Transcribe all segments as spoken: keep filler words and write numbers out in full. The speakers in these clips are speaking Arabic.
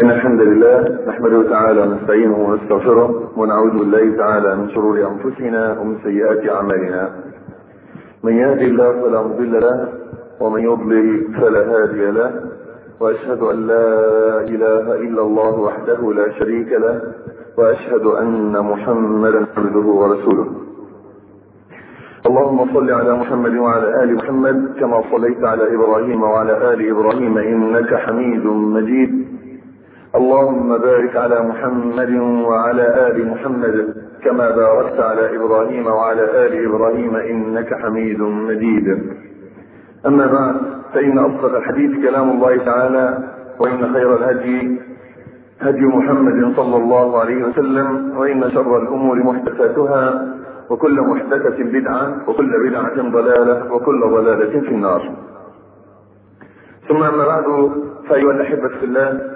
إن الحمد لله نحمده تعالى ونستعينه ونستغفره ونعوذ بالله تعالى من شرور أنفسنا ومن سيئات أعمالنا. من يهدي الله فلا مضل له ومن يضلل فلا هادي له، وأشهد أن لا إله إلا الله وحده لا شريك له، وأشهد أن محمدا عبده ورسوله. اللهم صل على محمد وعلى آل محمد كما صليت على إبراهيم وعلى آل إبراهيم إنك حميد مجيد. اللهم بارك على محمد وعلى آل محمد كما باركت على إبراهيم وعلى آل إبراهيم إنك حميد مجيد. أما بعد، فإن أصدق الحديث كلام الله تعالى، وإن خير الهدي هدي محمد صلى الله عليه وسلم، وإن شر الأمور محدثاتها، وكل محدثة بدعة، وكل بدعة ضلالة، وكل ضلالة في النار. ثم أما بعد، فأيها الأحبة في الله،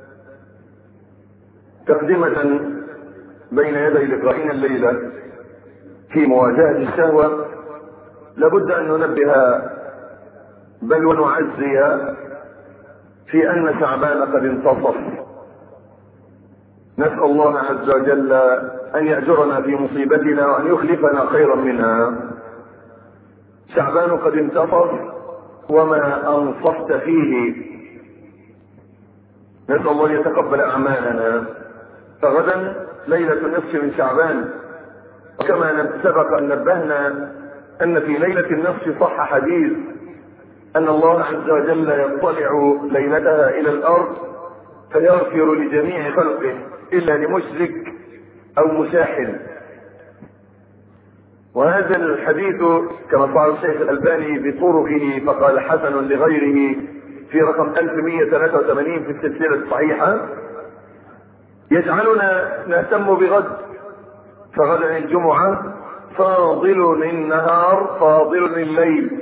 تقدمة بين يدي لقائنا الليلة في مواجهة الشهوة، لابد أن ننبه بل ونعزي في أن شعبان قد انتصف. نسأل الله عز وجل أن يأجرنا في مصيبتنا وأن يخلفنا خيرا منها. شعبان قد انتصف وما أنصفت فيه. نسأل الله يتقبل أعمالنا. فغدا ليلة النصف من شعبان، وكما سبق أن نبهنا أن في ليلة النصف صح حديث أن الله عز وجل يطلع ليلتها إلى الأرض فيغفر لجميع خلقه إلا لمشرك أو مشاحن. وهذا الحديث كما قال الشيخ الألباني بطرقه فقال حسن لغيره في رقم ألف ومئة وثلاثة وثمانين في السلسلة الصحيحة، يجعلنا نهتم بغد. فغدا الجمعة فاضل النهار فاضل الليل،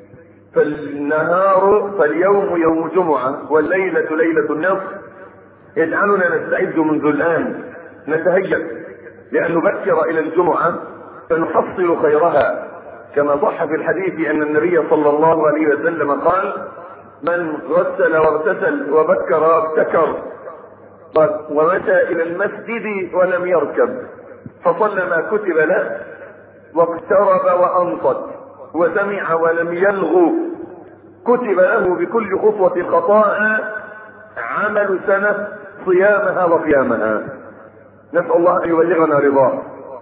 فالنهار فاليوم يوم جمعة والليلة ليلة النصف. يجعلنا نستعد منذ الآن، نتهيأ لأن نبكر إلى الجمعة فنحصل خيرها، كما صح في الحديث أن النبي صلى الله عليه وسلم قال: من غسل واغتسل وبكر وابتكر ومشى إلى المسجد ولم يركب فصلى ما كتب له واقترب وأنصت وسمع ولم يلغو كتب له بكل خطوة خطاء عمل سنة صيامها وقيامها. نسأل الله أن يبلغنا رضاه.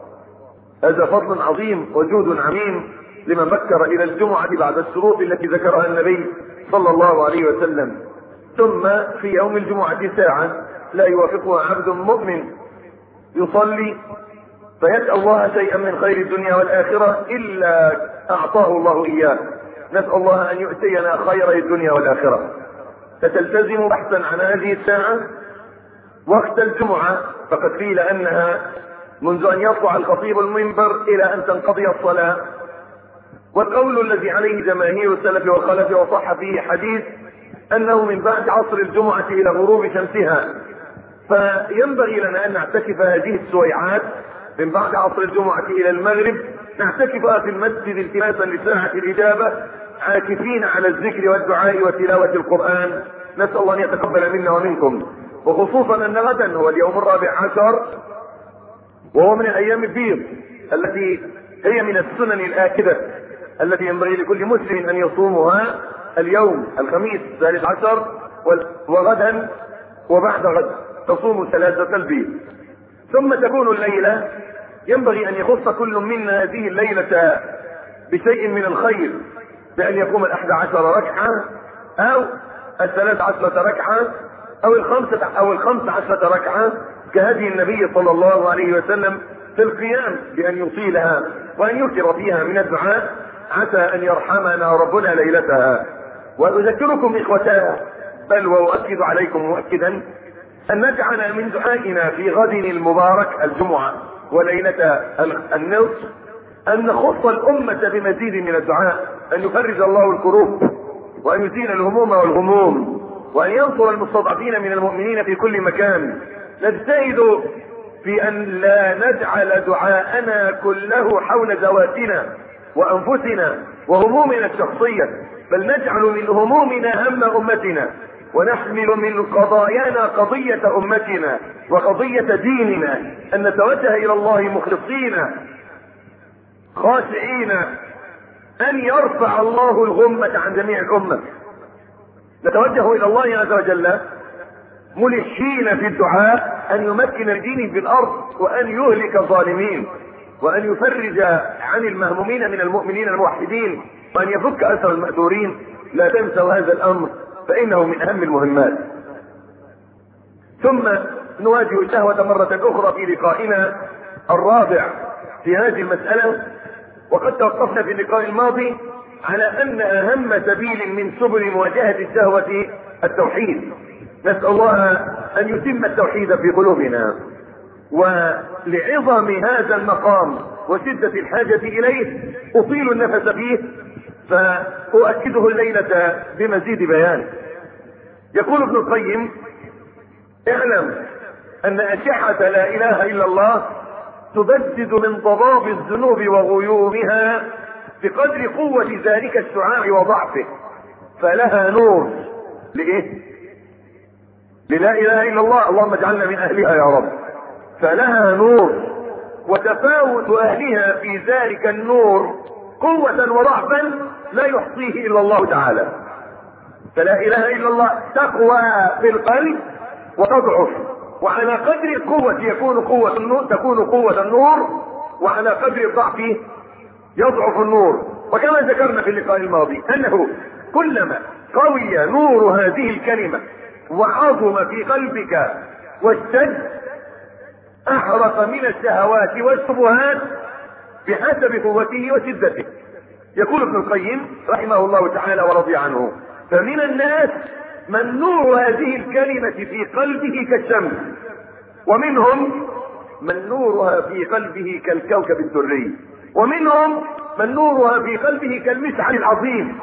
هذا فضل عظيم وجود عميم لمن بكر إلى الجمعة بعد الشروط التي ذكرها النبي صلى الله عليه وسلم. ثم في يوم الجمعة ساعة لا يوافقها عبد مؤمن يصلي فيسأل الله شيئا من خير الدنيا والآخرة إلا أعطاه الله إياه. نسأل الله أن يؤتينا خير الدنيا والآخرة. فتلتزم بحثا عن هذه الساعة وقت الجمعة، فقد قيل أنها منذ أن يطلع الخطيب المنبر إلى أن تنقضي الصلاة. والقول الذي عليه جماهير السلف والخلف وصح فيه حديث أنه من بعد عصر الجمعة إلى غروب شمسها. فينبغي لنا أن نعتكف هذه السويعات من بعد عصر الجمعة إلى المغرب، نعتكفها في المسجد التماسا لساعة الإجابة، عاكفين على الذكر والدعاء وتلاوة القرآن. نسأل الله أن يتقبل منا ومنكم، وخصوصا أن غدا هو اليوم الرابع عشر، وهو من الأيام البيض التي هي من السنن الآكدة التي ينبغي لكل مسلم أن يصومها. اليوم الخميس الثالث عشر، وغدا وبعد غد تصوم ثلاثة البيض. ثم تكون الليلة ينبغي أن يخص كل منا هذه الليلة بشيء من الخير، بأن يقوم الأحد عشر ركعة أو الثلاث عشرة ركعة أو الخمسة أو الخمس عشرة ركعة كهدي النبي صلى الله عليه وسلم في القيام، بأن يطيلها وأن يكثر فيها من الدعاء عسى أن يرحمنا ربنا ليلتها. وأذكركم إخوتاه بل وأؤكد عليكم مؤكدا أن نجعل من دعائنا في غد المبارك الجمعة وليلة النصف أن نخص الأمة بمزيد من الدعاء، أن يفرج الله الكروب وأن يزيل الهموم والغموم وأن ينصر المستضعفين من المؤمنين في كل مكان. نجتهد في أن لا نجعل دعاءنا كله حول ذواتنا وأنفسنا وهمومنا الشخصية، بل نجعل من همومنا هم أمتنا ونحمل من قضايانا قضية أمتنا وقضية ديننا، أن نتوجه إلى الله مخلصين خاشعين، أن يرفع الله الغمة عن جميع الأمة. نتوجه إلى الله عز وجل ملحين في الدعاء أن يمكن الدين في الأرض، وأن يهلك الظالمين، وأن يفرج عن المهمومين من المؤمنين الموحدين، وأن يفك أسر المأثورين. لا تنسوا هذا الأمر فإنه من أهم المهمات. ثم نواجه الشهوة مرة أخرى في لقائنا الرابع في هذه المسألة، وقد توقفنا في اللقاء الماضي على أن أهم سبيل من سبل مواجهة الشهوة التوحيد. نسأل الله أن يتم التوحيد في قلوبنا. ولعظم هذا المقام وشدة الحاجة إليه أطيل النفس فيه، فأؤكده الليلة بمزيد بيان. يقول ابن القيم: اعلم أن أشحة لا إله إلا الله تبدد من ضباب الذنوب وغيومها بقدر قوة ذلك الشعاع وضعفه، فلها نور. لإيه؟ للا إله إلا الله، اللهم اجعلنا من أهلها يا رب. فلها نور، وتفاوت أهلها في ذلك النور قوة وضعفا لا يحصيه إلا الله تعالى. فلا إله إلا الله تقوى في القلب وتضعف، وعلى قدر القوة يكون قوة النور تكون قوة النور، وعلى قدر الضعف يضعف النور. وكما ذكرنا في اللقاء الماضي أنه كلما قوي نور هذه الكلمة وعظم في قلبك واشتد، أحرق من الشهوات والشبهات بحسب قوته وشدته. يقول ابن القيم رحمه الله تعالى ورضي عنه: فمن الناس من نور هذه الكلمة في قلبه كالشمس، ومنهم من نورها في قلبه كالكوكب الدري، ومنهم من نورها في قلبه كالمشعل العظيم،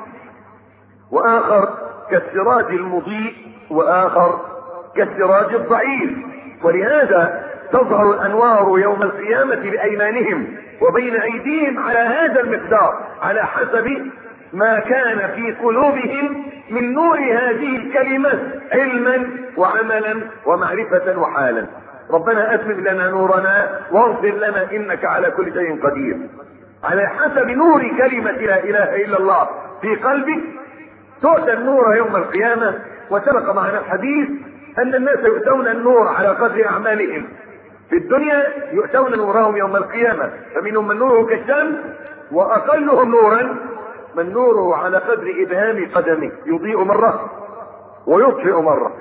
وآخر كالسراج المضيء، وآخر كالسراج الضعيف. ولهذا تظهر الأنوار يوم القيامة بأيمانهم وبين أيديهم على هذا المقدار، على حسب ما كان في قلوبهم من نور هذه الكلمة علما وعملا ومعرفة وحالا. ربنا أتمم لنا نورنا واغفر لنا إنك على كل شيء قدير. على حسب نور كلمة لا إله إلا الله في قلبك تؤتى النور يوم القيامة. وسبق معنا الحديث أن الناس يؤتون النور على قدر أعمالهم في الدنيا، يؤتون نورهم يوم القيامة، فمنهم من نوره كالشمس، وأقلهم نورا من نوره على قدر إبهام قدمه، يضيء مرة ويطفئ مرة.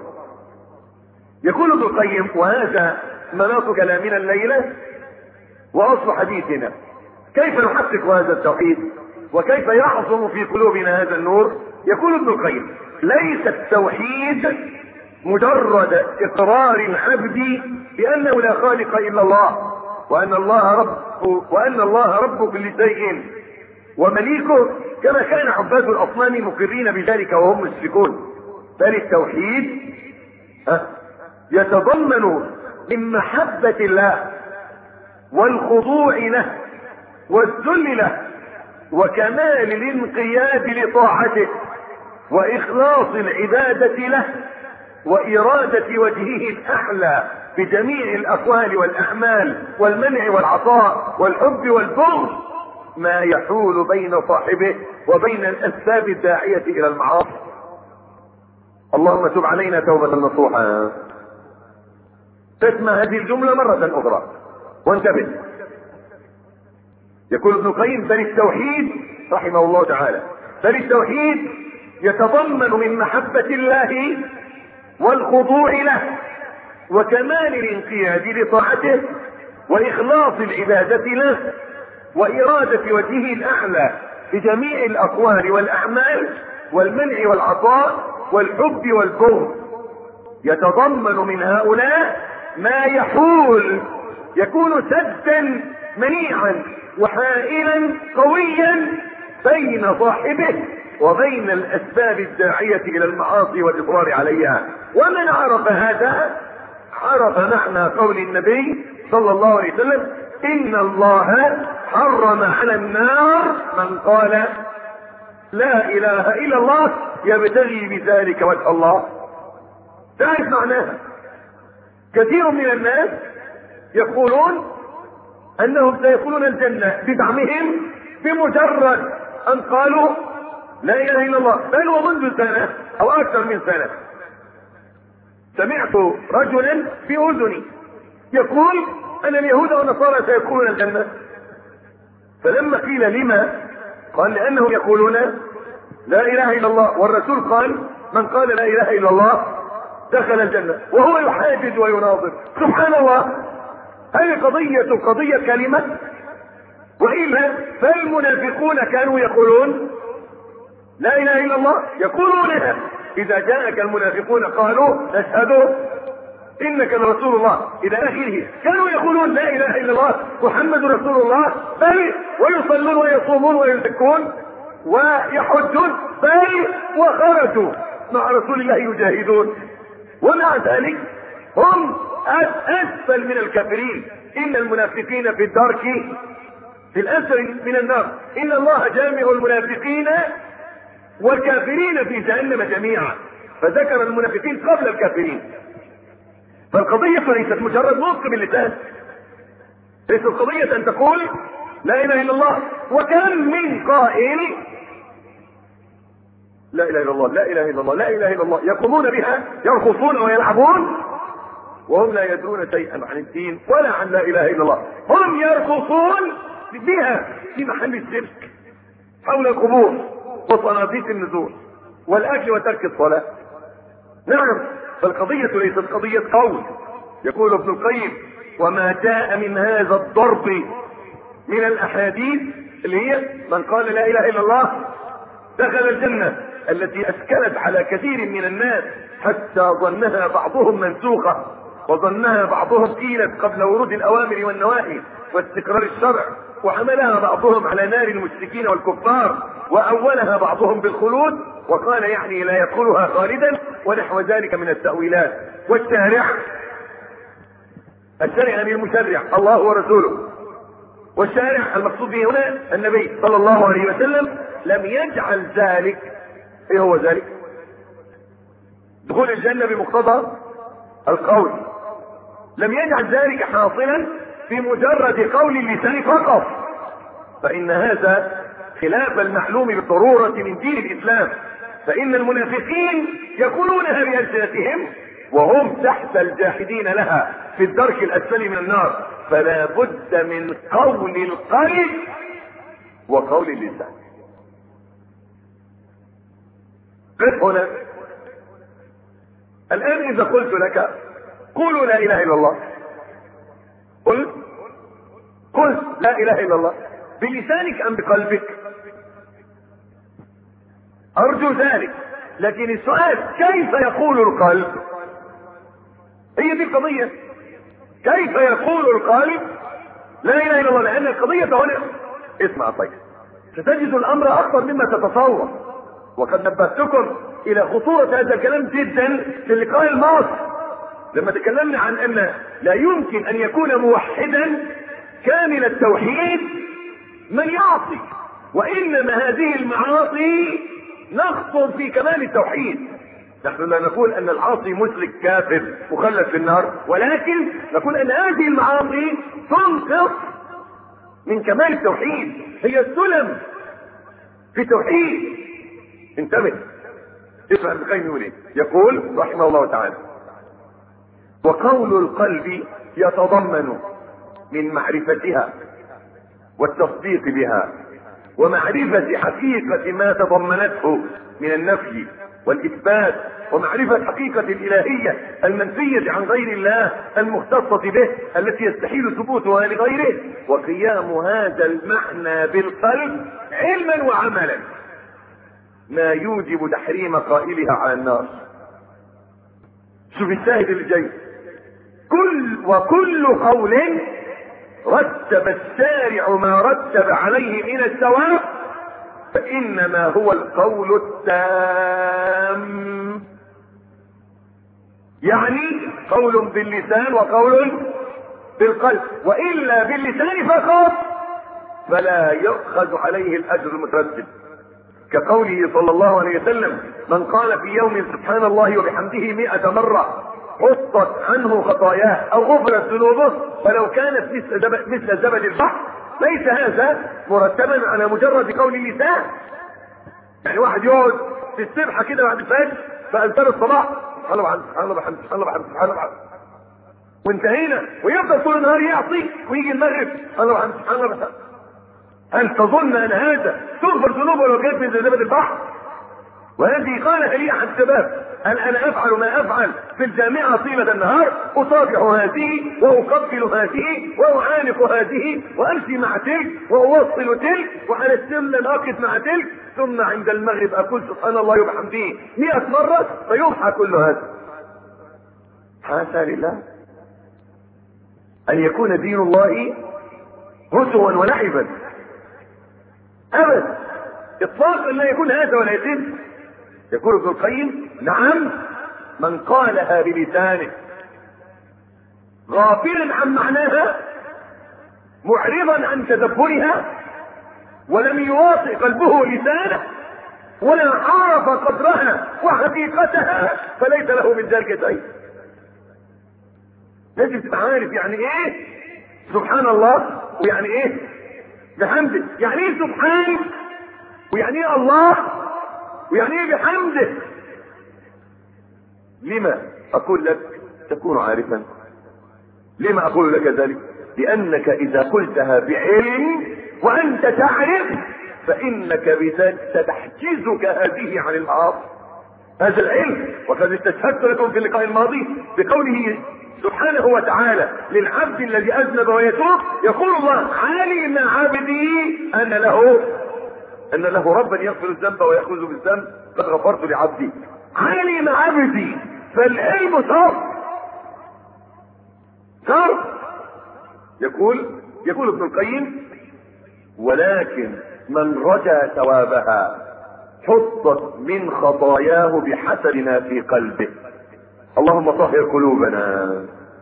يقول ابن القيم: وهذا مناط كلامنا الليلة وأصل حديثنا، كيف نحقق هذا التوحيد وكيف يعظم في قلوبنا هذا النور؟ يقول ابن القيم: ليس التوحيد مجرد اقرار العبد بانه لا خالق الا الله، وان الله رب وان الله رب كل شيء ومليكه، كما كان عباد الاصنام مقرين بذلك وهم مشركون. بل التوحيد يتضمن من محبة الله والخضوع له والذل له وكمال الانقياد لطاعته واخلاص العبادة له وإرادة وجهه الأعلى بجميع الأقوال والأعمال والمنع والعطاء والحب والبغض، ما يحول بين صاحبه وبين الأسباب الداعية إلى المعاصي. اللهم تب علينا توبة نصوحا. تسمع هذه الجملة مرة أخرى وانتبه. يقول ابن القيم: بل التوحيد رحمه الله تعالى بل التوحيد يتضمن من محبة الله والخضوع له وكمال الانقياد لطاعته واخلاص العبادة له وإرادة وجهه الأعلى بجميع الأقوال والأعمال والمنع والعطاء والحب والبغض. يتضمن من هؤلاء ما يحول، يكون سدا منيعا وحائلا قويا بين صاحبه وبين الأسباب الداعية إلى المعاصي والإصرار عليها. ومن عرف هذا عرف معنى قول النبي صلى الله عليه وسلم: إن الله حرم على النار من قال لا إله إلا الله يبتغي بذلك وجه الله. تعرف معناها. كثير من الناس يقولون انهم سيدخلون الجنة بزعمهم بمجرد ان قالوا لا اله الا الله، بل ومنذ سنة او اكثر من سنة سمعت رجلا في اذني يقول ان اليهود والنصارى سيدخلون الجنة. فلما قيل لما، قال لانهم يقولون لا اله الا الله، والرسول قال من قال لا اله الا الله دخل الجنة، وهو يحاجج ويناظر. سبحان الله، هذه قضية قضية كلمة؟ وإلا فالمنافقون كانوا يقولون لا اله الا الله، يقولونها. اذا جاءك المنافقون قالوا نشهد انك لرسول الله الى اخره، كانوا يقولون لا اله الا الله محمد رسول الله، بل ويصلون ويصومون ويزكون ويحجون، بل وخرجوا مع رسول الله يجاهدون، ومع ذلك هم اسفل من الكافرين. ان المنافقين في الدرك في الاسفل من النار، ان الله جامع المنافقين والكافرين في جهنم جميعا، فذكر المنافقين قبل الكافرين. فالقضية ليست مجرد نطق باللسان، ليست قضية ان تقول لا اله الا الله. وكم من قائل لا اله الا الله لا اله الا الله لا اله الا الله، يقومون بها يرقصون ويلعبون وهم لا يدرون شيئا عن الدين ولا عن لا اله الا الله، هم يرقصون بها في محل الشرك حول القبور وصناديق النزول والاكل وترك الصلاة. نعم، فالقضية ليست قضية قول. يقول ابن القيم وما جاء من هذا الضرب من الاحاديث اللي هي من قال لا اله الا الله دخل الجنة، التي اسكنت على كثير من الناس حتى ظنها بعضهم منسوخة، وظنها بعضهم قيلت قبل ورود الاوامر والنواهي واستقرار الشرع، وحملها بعضهم على نار المشركين والكفار، واولها بعضهم بالخلود، وقال يعني لا يدخلها خالدا، ونحو ذلك من التأويلات. والشارع، الشارع يعني المشرع الله ورسوله، والشارع المقصود به هنا النبي صلى الله عليه وسلم لم يجعل ذلك. ايه هو ذلك؟ دخول الجنة بمقتضى القول. لم يجعل ذلك حاصلا بمجرد قول اللسان فقط، فإن هذا خلاف المعلوم بالضرورة من دين الإسلام. فإن المنافقين يقولونها بألسنتهم وهم تحت الجاحدين لها في الدرك الأسفل من النار، فلا بد من قول القلب وقول اللسان. قف هنا. الآن إذا قلت لك قولوا لا إله إلا الله، قل قل لا إله إلا الله بلسانك أم بقلبك؟ أرجو ذلك. لكن السؤال كيف يقول القلب؟ هي دي القضية. كيف يقول القلب لا إله إلا الله؟ لأن القضية هنا، اسمع طيب، ستجد الأمر أكثر مما تتصور، وقد نبهتكم إلى خطورة هذا الكلام جدا في اللقاء الماضي لما تكلمنا عن أن لا يمكن أن يكون موحدا كامل التوحيد من يعصي، وإنما هذه المعاصي نقص في كمال التوحيد. نحن لا نقول أن العاصي مشرك كافر مخلد في النار، ولكن نقول أن هذه المعاصي تنقص من كمال التوحيد، هي السلم في التوحيد. انتبه، اسمع ابن القيم يقول ايه؟ يقول رحمه الله تعالى: وقول القلب يتضمن من معرفتها والتصديق بها ومعرفة حقيقة ما تضمنته من النفي والإثبات، ومعرفة حقيقة الإلهية المنفية عن غير الله المختصة به التي يستحيل ثبوتها لغيره، وقيام هذا المعنى بالقلب علما وعملا ما يوجب تحريم قائلها على النار. شوف الشاهد اللي جاي: كل وكل قول رتب الشارع ما رتب عليه من الثواب فإنما هو القول التام، يعني قول باللسان وقول بالقلب، وإلا باللسان فقط فلا يؤخذ عليه الأجر المترتب. كقوله صلى الله عليه وسلم: من قال في يوم سبحان الله وبحمده مئة مرة حطت عنه خطاياه او غفرت ذنوبه ولو كانت مثل زبد, مثل زبد البحر. ليس هذا مرتبا على مجرد قول اللسان. يعني واحد يقعد في السبحة كده بعد الفجر فأذكار الصباح سبحان الله وبحمده سبحان الله وبحمده سبحان الله وبحمده سبحان الله وبحمده وانتهينا، ويفضل طول النهار يعصي ويجي المغرب سبحان الله وبحمده سبحان الله وبحمده. هل تظن ان هذا تغفر ذنوبه لو كانت مثل زبد البحر؟ وهذه قالها لي احد الشباب: هل انا افعل ما افعل في الجامعه طيله النهار، اصافح هذه واقبل هذه واعانق هذه وامشي مع تلك واوصل تلك وعلى السلم اقف مع تلك، ثم عند المغرب اقول سبحان الله وبحمده مئة مره فيمحى كل هذا. حاشا لله ان يكون دين الله هزوا ولعبا ابدا اطلاقا، لا يكون هذا ولا يتم. يقول ابن القيم: نعم، من قالها بلسانه غافلا عن معناها معرضا عن تدبرها ولم يواطئ قلبه لسانه ولا عرف قدرها وحقيقتها فليس له من ذلك شيء. لازم تبقى عارف يعني ايه سبحان الله ويعني ايه بحمده، يعني ايه سبحان ويعني ايه الله ويعني ايه بحمده. لما اقول لك تكون عارفا؟ لما اقول لك ذلك؟ لانك اذا قلتها بعلم وانت تعرف فانك بذلك ستحجزك هذه عن الارض. هذا العلم، وقد استشهدت لكم في اللقاء الماضي بقوله سبحانه وتعالى للعبد الذي اذنب ويتوب، يقول الله: علم عبدي ان له ان له ربا يغفر الذنب ويأخذ بالذنب قد غفرت لعبدي. علم عبدي، فالعلم شرط شرط. يقول يقول ابن القيم: ولكن من رجا ثوابها حطت من خطاياه بحسب ما في قلبه. اللهم طهر قلوبنا،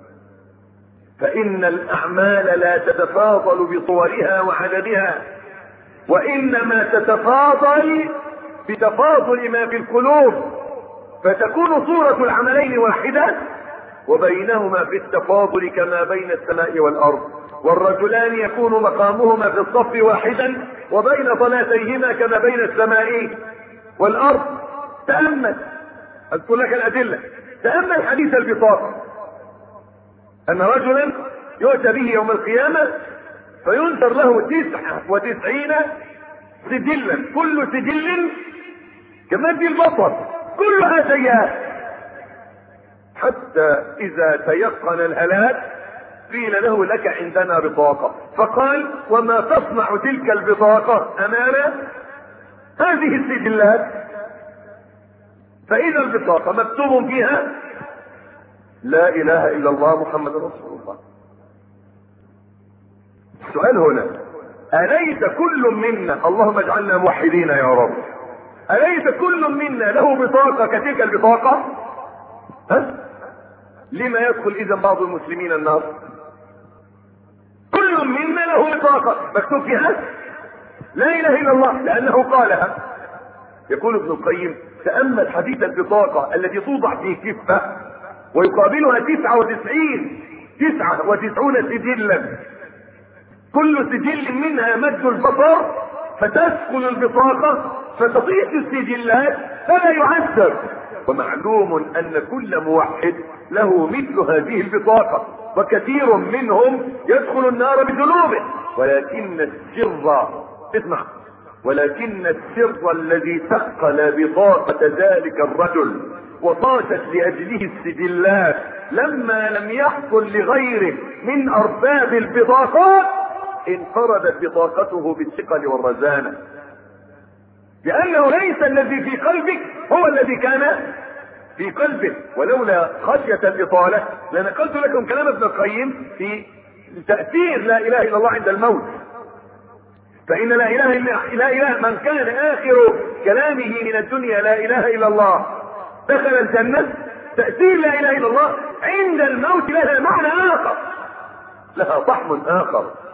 فإن الأعمال لا تتفاضل بصورها وعددها، وإنما تتفاضل بتفاضل ما في القلوب، فتكون صورة العملين واحدة وبينهما في التفاضل كما بين السماء والأرض، والرجلان يكون مقامهما في الصف واحدا وبين ضلاتيهما كما بين السماء والأرض. تأمل، أذكر لك الأدلة. تأمل حديث البطاقة، أن رجلا يؤتى به يوم القيامة فينشر له تسعة وتسعين سجلا، كل سجل كمد البصر كلها سيئات، حتى إذا تيقن الهلاك قيل له: لك عندنا بطاقة. فقال: وما تصنع تلك البطاقة أمام هذه السجلات؟ فإذا البطاقة مكتوب فيها: لا إله إلا الله محمد رسول الله. السؤال هنا: أليس كل منا، اللهم اجعلنا موحدين يا رب، أليس كل منا له بطاقة كتلك البطاقة؟ ها؟ لما يدخل إذا بعض المسلمين النار؟ كل منا له بطاقة مكتوب فيها لا إله إلا الله لأنه قالها. يقول ابن القيم: تأمل حديث البطاقة التي توضع في كفة ويقابلها تسعة وتسعين تسعة وتسعون سجلا، كل سجل منها مد البصر، فتدخل البطاقة فتطيح السجلات فلا يعذب. ومعلوم ان كل موحد له مثل هذه البطاقة، وكثير منهم يدخل النار بذنوبه، ولكن السر اسمع ولكن السر الذي ثقل بطاقة ذلك الرجل وطاشت لأجله السجلات لما لم يحصل لغيره من أرباب البطاقات انفردت بطاقته بالثقل والرزانة، لأنه ليس الذي في قلبك هو الذي كان في قلبه. ولولا خشية الإطالة لنقلت لكم كلام ابن القيم في تأثير لا إله إلا الله عند الموت. فإن لا إله إلا لا إله من كان آخر كلامه من الدنيا لا إله إلا الله دخل الجنة. تأثير لا إله إلا الله عند الموت لها معنى آخر، لها طعم آخر،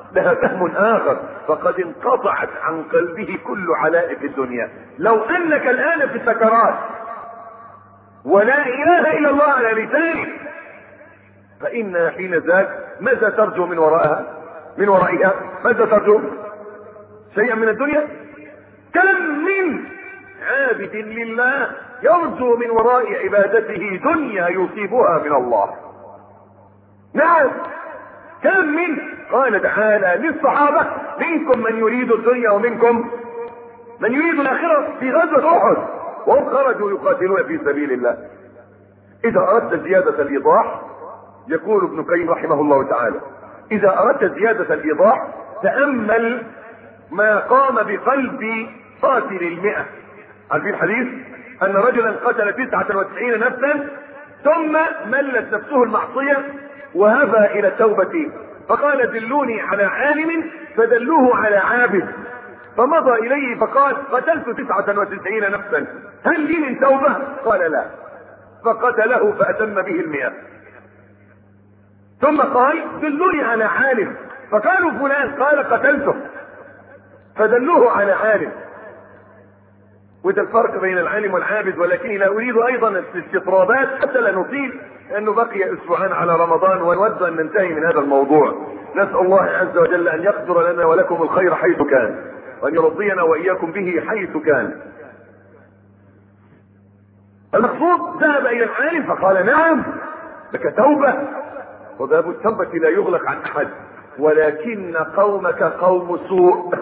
لها فهم آخر، فقد انقطعت عن قلبه كل علائق الدنيا. لو أنك الآن في السكرات ولا إله إلا الله على لسانك، فإن حين ذاك ماذا ترجو من وراءها؟ من ورائها ماذا ترجو؟ شيئا من الدنيا؟ كم من عابد لله يرجو من وراء عبادته دنيا يصيبها من الله. نعم، كم من قال تعالى للصحابة: منكم من يريد الدنيا ومنكم من يريد الآخرة، في غزوة أحد وهم خرجوا يقاتلون في سبيل الله. إذا أردت زيادة الإيضاح، يقول ابن القيم رحمه الله تعالى: إذا أردت زيادة الإيضاح تأمل ما قام بقلب قاتل المئة. عارفين الحديث أن رجلا قتل تسعة وتسعين نفسا ثم ملت نفسه المعصية وهبى إلى التوبة، فقال: دلوني على عالم، فدلوه على عابد، فمضى إليه فقال: قتلت تسعة وتسعين نفسا، هل لي من توبة؟ قال: لا، فقتله فأتم به المئة. ثم قال: دلوني على عالم، فقالوا: فلان، قال: قتلته، فدلوه على عالم. وده الفرق بين العالم والعابد، ولكني لا اريد ايضا الاستطرادات حتى لا نطيل، لانه بقي اسبوعان على رمضان ونود ان ننتهي من هذا الموضوع. نسال الله عز وجل ان يقدر لنا ولكم الخير حيث كان، وان يرضينا واياكم به حيث كان. المقصود ذهب الى العالم فقال: نعم لك توبه، وباب التوبه لا يغلق عن احد، ولكن قومك قوم سوء،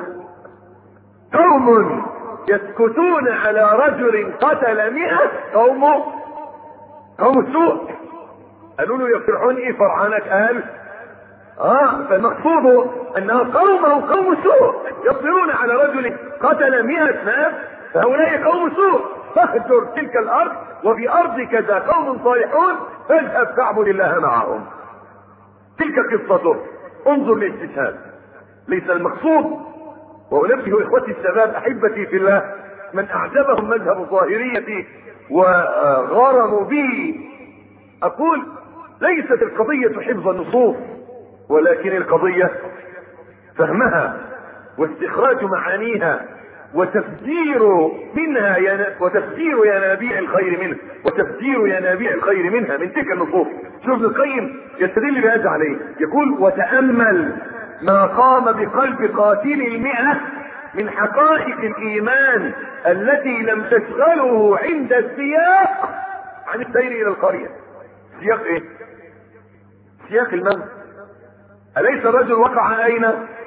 قوم يسكتون على رجل قتل مئة، قوم قوم سوء. قالوا له: يا فرعون ايه فرعانك؟ قال: اه فالمقصود انه قومه قوم سوء يصبرون على رجل قتل مئة نفس، فهؤلاء قوم سوء، فاهجر تلك الارض وفي ارضك ذا قوم صالحون فاذهب فاعبد الله معهم. تلك قصته. انظر للاستشهاد. ليس المقصود، وأنبه إخوتي الشباب أحبتي في الله، من أعجبهم مذهب الظاهرية وغارموا به، أقول: ليست القضية حفظ النصوص، ولكن القضية فهمها واستخراج معانيها وتفسير منها ين... وتفسير ينابيع الخير منه وتفسير ينابيع الخير منها من تلك النصوص. شوف ابن القيم يستدل بهذا عليه، يقول: وتأمل ما قام بقلب قاتل المئة من حقائق الإيمان التي لم تشغله عند السياق عن السير إلى القرية. سياق إيه؟ سياق الموت. أليس الرجل وقع أين؟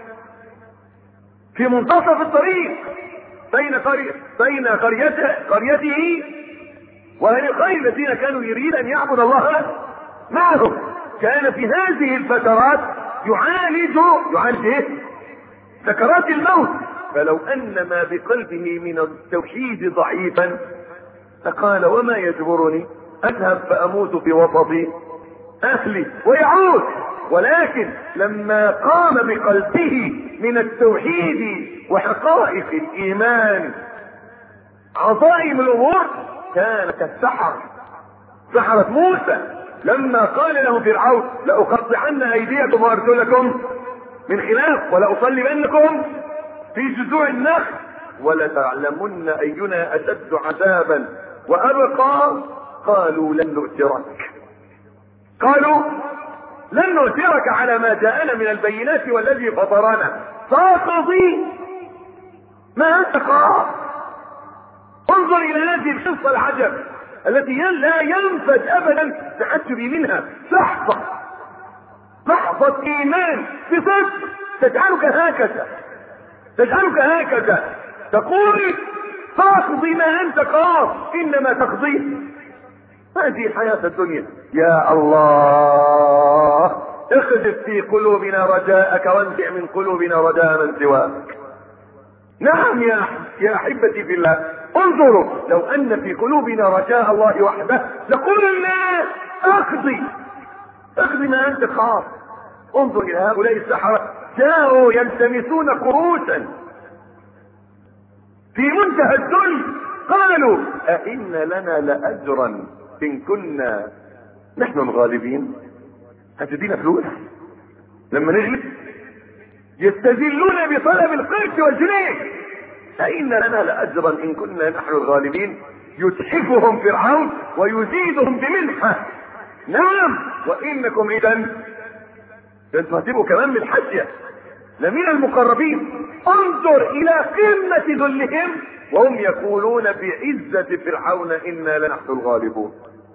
في منتصف الطريق بين قرية بين قريته قريته وأهل الخير الذين كانوا يريد أن يعبد الله معهم. كان في هذه الفترات يعالج يعالج ايه؟ سكرات الموت. فلو ان ما بقلبه من التوحيد ضعيفا فقال: وما يجبرني اذهب فاموت في وسط اهلي ويعود. ولكن لما قام بقلبه من التوحيد وحقائق الايمان عظائم الامور كان كالسحر، سحرة موسى لما قال له فرعون: لأقطعن أيديكم وأرجلكم من خلاف ولأصلبنكم في جذوع النخل ولتعلمن أينا أشد عذابا وأبقى. قالوا: لن نؤثرك قالوا لن نؤثرك على ما جاءنا من البينات والذي فطرنا فاقضي ما أنت قاض. انظر إلى هذه القصة العجب التي لا ينفد ابدا تعجبي منها. لحظة لحظة ايمان بصدق تجعلك هكذا تجعلك هكذا تقول: فاقضي ما انت قاض، انما تقضيه. هذه حياة الدنيا. يا الله، اخذف في قلوبنا رجاءك وانزع من قلوبنا رجاء من سواك. نعم يا يا احبتي في الله، انظروا، لو ان في قلوبنا رجاء الله وحده لقلنا: اقضي اقضي ما انت خاف. انظر الى هؤلاء السحرة، جاءوا يلتمسون قروشا في منتهى الذل، قالوا: أئن لنا لأجرا إن كنا نحن الغالبين؟ هتدينا فلوس لما نغلب؟ يستذلون بطلب القرش والجنيه، أئن لنا لأجرا إن كنا نحن الغالبين. يتحفهم فرعون ويزيدهم بمنحة. نعم، وإنكم إذا انتم هتبقوا كمان من الحاشية لمن المقربين. انظر إلى قمة ذلهم وهم يقولون بعزة فرعون إنا لنحن الغالبون.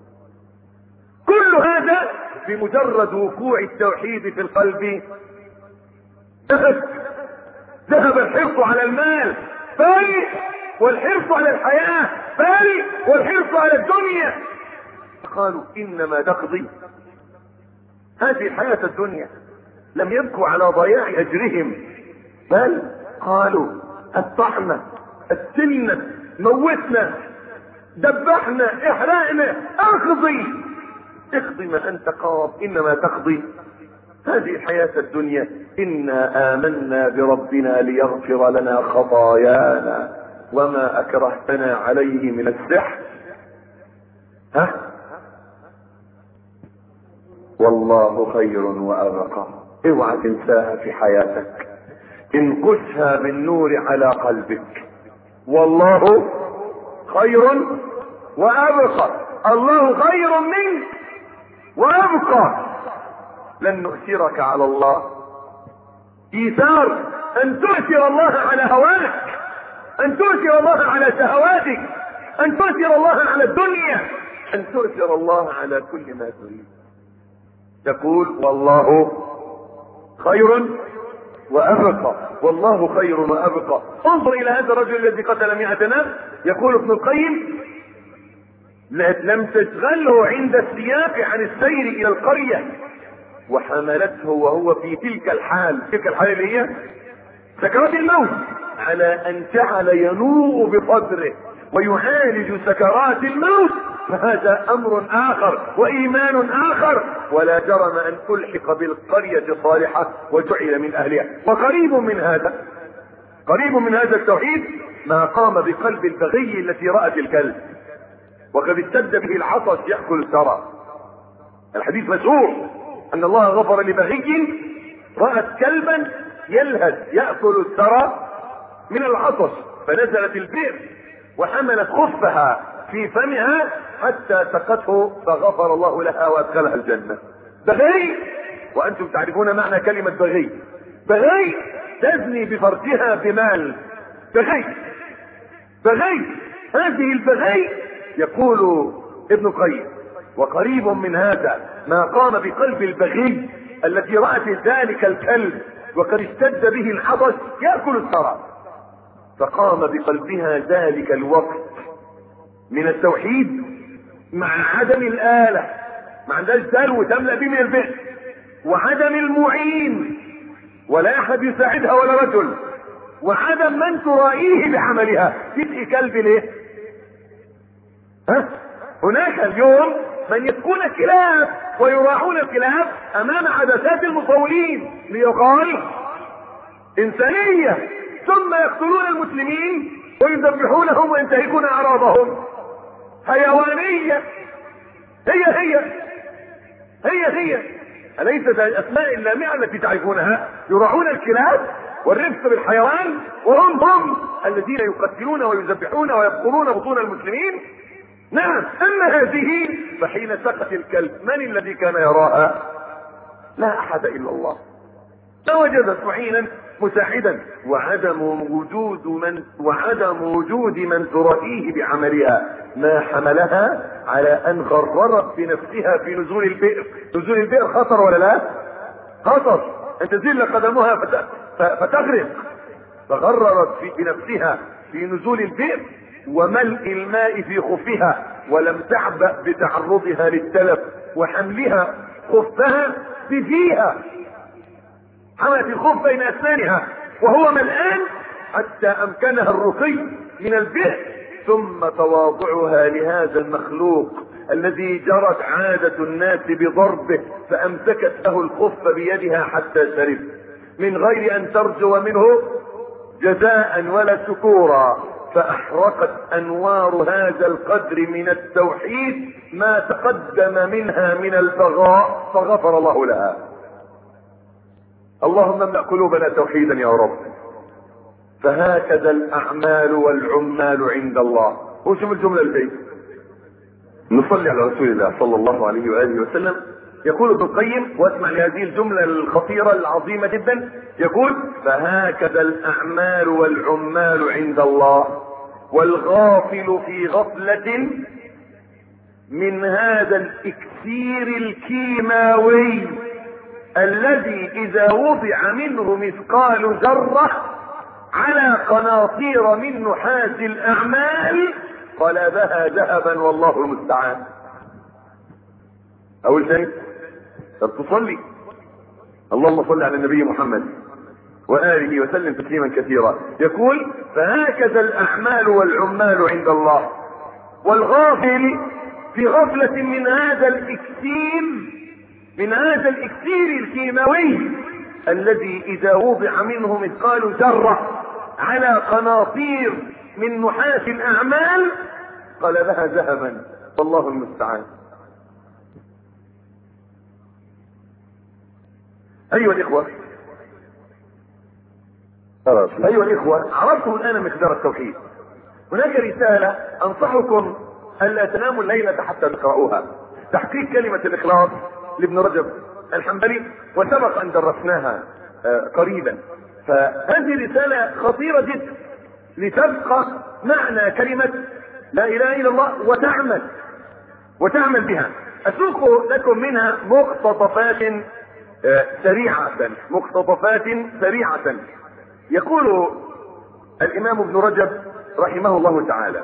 كل هذا بمجرد وقوع التوحيد في القلب ذهب ذهب الحرص على المال بل والحرص على الحياة بل والحرص على الدنيا. قالوا إنما نقضي هذه الحياة الدنيا. لم يبكوا على ضياع أجرهم بل قالوا الطحنة السنة موتنا دبحنا احرقنا اقضي اقضي ما انت قاض انما تقضي هذه الحياة الدنيا. إنا آمنا بربنا ليغفر لنا خطايانا وما أكرهتنا عليه من السحر. ها والله خير وأبقى. اوعى تنساها في حياتك، انقشها بالنور على قلبك. والله خير وأبقى. الله خير منك وأبقى. لن نؤثرك على الله إيثار أن تؤثر الله على هواك، أن تؤثر الله على شهواتك، أن تؤثر الله على الدنيا، أن تؤثر الله على كل ما تريد. تقول والله خير وأبقى. والله خير وأبقى. انظر إلى هذا الرجل الذي قتل مئة نفس. يقول ابن القيم لم تشغله عند السياق عن السير إلى القرية وحملته وهو في تلك الحال، تلك الحال اللي هي سكرات الموت، على ان جعل ينوء بصدره ويعالج سكرات الموت. فهذا امر اخر وايمان اخر. ولا جرم ان الحق بالقرية صالحة وجعل من اهلها. وقريب من هذا قريب من هذا التوحيد ما قام بقلب البغي التي رأت الكلب وقد اشتد به العطش يأكل الثرى. الحديث مشهور ان الله غفر لبغي رأت كلبا يلهث يأكل الثرى من العطش فنزلت البئر وحملت خفها في فمها حتى سقته فغفر الله لها وادخلها الجنة. بغي، وانتم تعرفون معنى كلمة بغي. بغي تزني بفرجها بمال. بغي بغي هذه البغي. يقول ابن القيم وقريب من هذا ما قام بقلب البغي التي رأت ذلك الكلب وقد اشتد به العطش يأكل الثرى، فقام بقلبها ذلك الوقت من التوحيد مع عدم الآلة، ما عندهاش دلو تملأ به من البئر، وعدم المعين ولا أحد يساعدها ولا رجل، وعدم من ترائيه بعملها. تبقي كلب ليه؟ ها؟ هناك اليوم من يسكون الكلاب ويراعون الكلاب امام عدسات المصورين ليقال انسانية، ثم يقتلون المسلمين ويذبحونهم وينتهكون اعراضهم. حيوانية. هي هي هي هي أليست الاسماء اللامعة التي تعرفونها؟ يراعون الكلاب والرفق بالحيوان وهم هم الذين يقتلون ويذبحون ويبقرون بطون المسلمين. نعم. اما هذه فحين سقط الكلب من الذي كان يراها؟ لا احد الا الله. فوجدت معينا مساعدا وعدم وجود من وعدم وجود من ترائيه بعملها ما حملها على ان غررت بنفسها في نزول البئر. نزول البئر خطر ولا لا؟ خطر، ان تزل قدمها فت... فتغرق. فغررت في بنفسها في نزول البئر وملء الماء في خفها ولم تعبأ بتعرضها للتلف وحملها خفها بفيها. حملت الخف بين اسنانها وهو ملآن حتى امكنها الرقي من البئر، ثم تواضعها لهذا المخلوق الذي جرت عادة الناس بضربه فامسكت له الخف بيدها حتى شرب من غير ان ترجو منه جزاء ولا شكورا. فاحرقت انوار هذا القدر من التوحيد ما تقدم منها من البغاء فغفر الله لها. اللهم املأ قلوبنا توحيدا يا رب. فهكذا الاعمال والعمال عند الله. وشوف الجملة البيت، نصلي على رسول الله صلى الله عليه وآله وسلم. يقول ابن القيم، واسمع لهذه الجملة الخطيرة العظيمة جدا، يقول: فهكذا الأعمال والعمال عند الله، والغافل في غفلة من هذا الإكسير الكيماوي الذي إذا وضع منه مثقال ذرة على قناطير من نحاس الأعمال قلبها ذهبا والله المستعان. أول شيء طب تصلي، اللهم صل على النبي محمد وآله وسلم تسليما كثيرا. يقول: فهكذا الأعمال والعمال عند الله، والغافل في غفلة من هذا الإكسير من هذا الإكسير الكيماوي الذي إذا وضع منه مثقال ذرة على قناطير من نحاس الأعمال قلبها ذهبا والله المستعان. أيها الإخوة أيها الإخوة عرفتم الآن مقدار التوحيد. هناك رسالة أنصحكم ألا تناموا الليلة حتى تقرأوها، تحقيق كلمة الإخلاص لابن رجب الحنبلي، وسبق أن درسناها قريبا. فهذه رسالة خطيرة جدا لتبقى معنى كلمة لا إله إلا الله وتعمل وتعمل بها. أسوق لكم منها مقتطفات سريعة مقتطفات سريعة. يقول الإمام ابن رجب رحمه الله تعالى: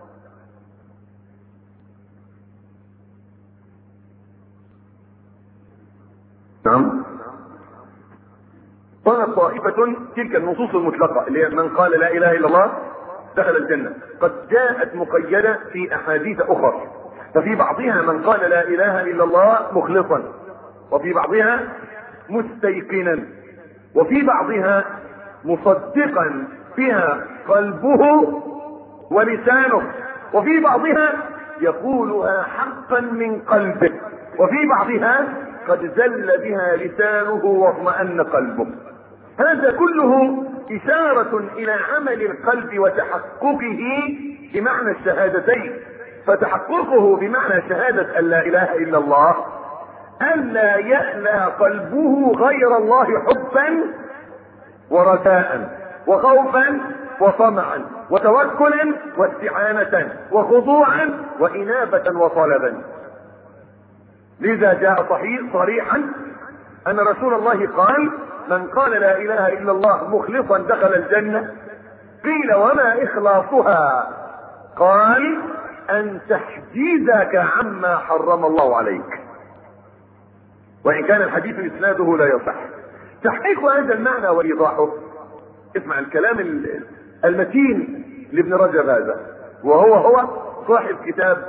نعم، قالت طائفة تلك النصوص المطلقة اللي من قال لا إله إلا الله دخل الجنة قد جاءت مقيدة في أحاديث أخرى، ففي بعضها من قال لا إله إلا الله مخلصا، وفي بعضها مستيقنا، وفي بعضها مصدقا بها قلبه ولسانه، وفي بعضها يقولها حقا من قلبه، وفي بعضها قد زل بها لسانه واطمأن قلبه. هذا كله إشارة إلى عمل القلب وتحققه بمعنى الشهادتين. فتحققه بمعنى شهادة أن لا إله إلا الله ألا يألى قلبه غير الله حبا ورجاء وخوفا وطمعا وتوكلا واستعانة وخضوعا وإنابة وطلبا. لذا جاء صحيح صريحا أن رسول الله قال: من قال لا إله إلا الله مخلصا دخل الجنة. قيل: وما إخلاصها؟ قال: أن تحجزك عما حرم الله عليك. وإن كان الحديث إسناده لا يصح. تحقيق هذا المعنى وإيضاحه، اسمع الكلام المتين لابن رجب هذا، وهو هو صاحب كتاب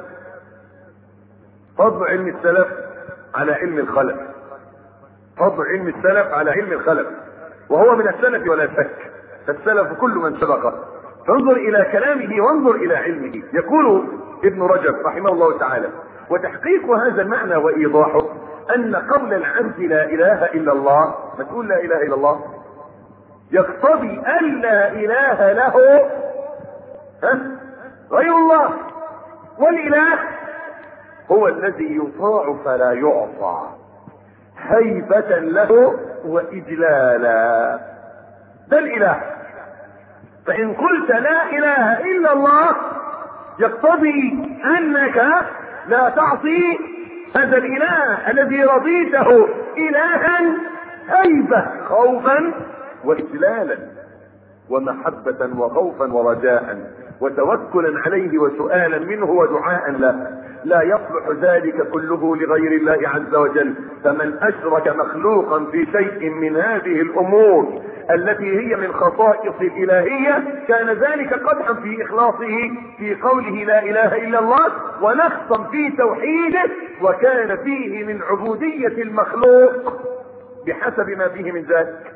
فضل علم السلف على علم الخلف. فضل علم السلف على علم الخلف، وهو من السلف ولا شك، السلف كل من سبقه. فانظر إلى كلامه وانظر إلى علمه. يقول ابن رجب رحمه الله تعالى: وتحقيق هذا المعنى وإيضاحه أن قول العبد لا إله إلا الله، ما تقول لا إله إلا الله، يقتضي أن لا إله له ها غير الله، والإله هو الذي يطاع فلا يعصى هيبة له وإجلالا. ده الإله. فإن قلت لا إله إلا الله يقتضي أنك لا تعصي هذا الإله الذي رضيته إلها هيبة خوفا وإجلالا ومحبة وخوفا ورجاء وتوكلا عليه وسؤالا منه ودعاء له. لا يصلح ذلك كله لغير الله عز وجل. فمن أشرك مخلوقا في شيء من هذه الأمور التي هي من خصائص الإلهية كان ذلك قدحا في إخلاصه في قوله لا إله إلا الله، ونقصا في توحيده، وكان فيه من عبودية المخلوق بحسب ما فيه من ذلك.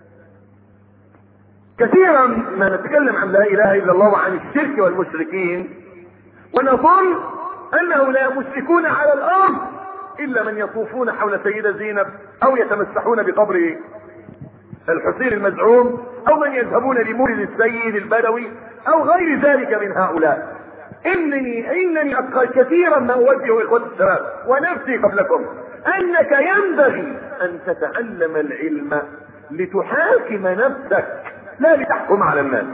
كثيرا ما نتكلم عن لا إله إلا الله وعن الشرك والمشركين ونظن أنه لا مشركون على الأرض إلا من يطوفون حول سيدة زينب أو يتمسحون بقبر الحصير المزعوم، او من يذهبون لمولد السيد البدوي او غير ذلك من هؤلاء. انني انني كثيرا ما اوجه اخوة الشباب ونفسي قبلكم انك ينبغي ان تتعلم العلم لتحاكم نفسك لا لتحكم على الناس.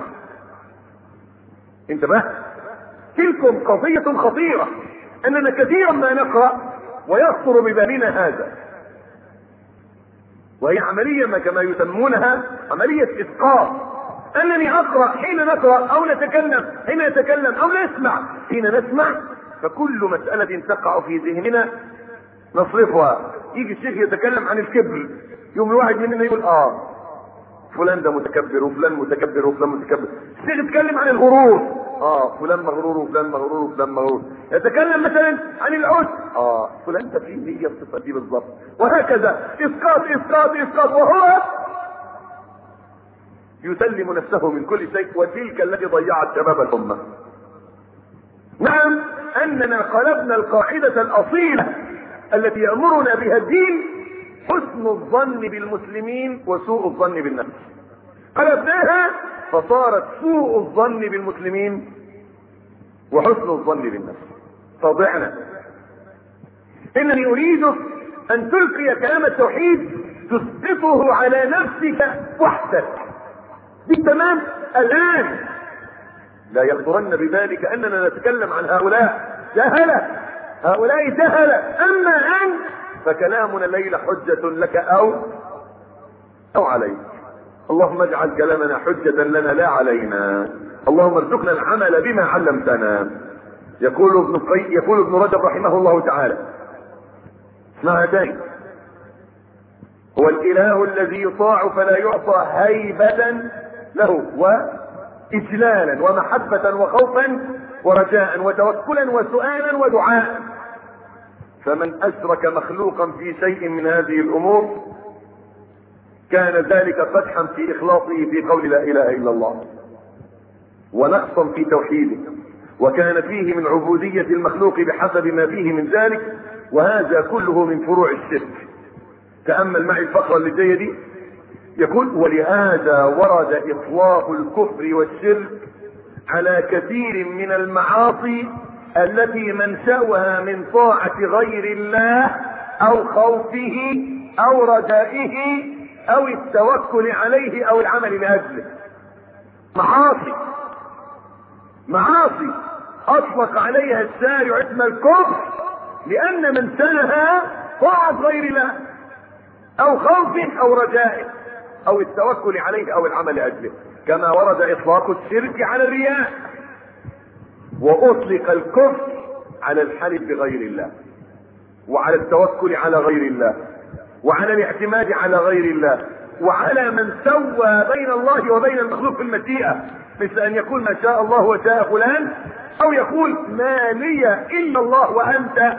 انتبه، تلكم قضية خطيرة، اننا كثيرا ما نقرأ ويخطر ببالنا هذا، وهي عملية ما كما يسمونها عملية اسقاط. انني اقرأ حين نقرأ او نتكلم حين نتكلم او نسمع حين نسمع، فكل مسألة تقع في ذهننا نصرفها. يجي الشيخ يتكلم عن الكبر، يوم الواحد مننا يقول اه فلان ده متكبر وفلان متكبر وفلان متكبر. الشيخ يتكلم عن الغرور، اه فلان مغرور وفلان مغرور وفلان مغرور. يتكلم مثلا عن العسر، اه فلان ده فيه هي الصفة دي بالظبط، وهكذا اسقاط اسقاط اسقاط، وهو يسلم نفسه من كل شيء. وتلك التي ضيعت شباب الامة. نعم، اننا قلبنا القاعدة الاصيلة التي يأمرنا بها الدين، حسن الظن بالمسلمين وسوء الظن بالنفس. قلبناها فصارت سوء الظن بالمسلمين وحسن الظن بالنفس. فضعنا. انني اريدك ان تلقي كلام التوحيد تسقطه على نفسك وحدك بالتمام الان. لا يخطرن بذلك اننا نتكلم عن هؤلاء جهلة، هؤلاء جهلة. اما انت فكلامنا الليلة حجة لك او او عليك. اللهم اجعل كلامنا حجة لنا لا علينا. اللهم ارزقنا العمل بما علمتنا. يقول ابن القيم، يقول ابن رجب رحمه الله تعالى، اسمعها تاني: هو الاله الذي يطاع فلا يعصى هيبة له واجلالا ومحبة وخوفا ورجاء وتوكلا وسؤالا ودعاء. فمن اشرك مخلوقا في شيء من هذه الامور كان ذلك فتحا في اخلاصه في قول لا اله الا الله، ونقصا في توحيده، وكان فيه من عبودية المخلوق بحسب ما فيه من ذلك، وهذا كله من فروع الشرك. تأمل معي الفقرة اللي جاية دي. يقول: ولهذا ورد اطلاق الكفر والشرك على كثير من المعاصي التي منشأها من طاعة غير الله او خوفه او رجائه او التوكل عليه او العمل لاجله. معاصي معاصي اطلق عليها الشارع اسم الكفر لان منشأها طاعة غير الله او خوفه او رجائه او التوكل عليه او العمل لاجله، كما ورد اطلاق الشرك على الرياء، واطلق الكفر على الحلف بغير الله، وعلى التوكل على غير الله، وعلى الاعتماد على غير الله، وعلى من سوى بين الله وبين المخلوق في المشيئة، مثل ان يقول ما شاء الله وشاء فلان، او يقول ما لي الا الله وانت.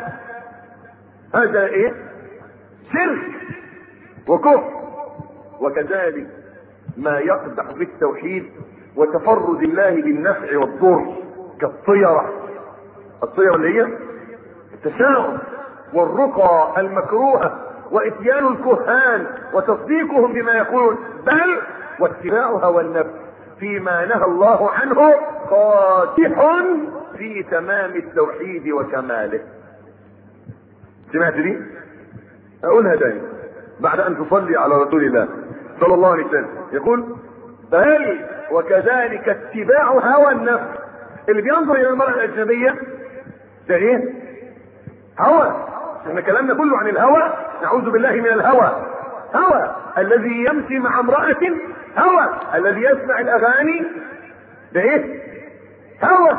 هذا ايه؟ شرك وكفر. وكذلك ما يقدح في التوحيد وتفرد الله بالنفع والضر، كالطيرة. الطيرة اللي هي التشاؤم والرقى المكروهة واتيان الكهان وتصديقهم بما يقولون، بل واتباع هوى النفس فيما نهى الله عنه قادح في تمام التوحيد وكماله. سمعت دي؟ اقولها دايما بعد ان تصلي على رسول الله صلى الله عليه وسلم. يقول: بل وكذلك اتباع هوى النفس. اللي بينظر الى المرأة الاجنبية ده ايه؟ هوى. احنا كلامنا كله عن الهوى، نعوذ بالله من الهوى. هوى الذي يمشي مع امرأة، هوى الذي يسمع الاغاني، ده ايه؟ هوى.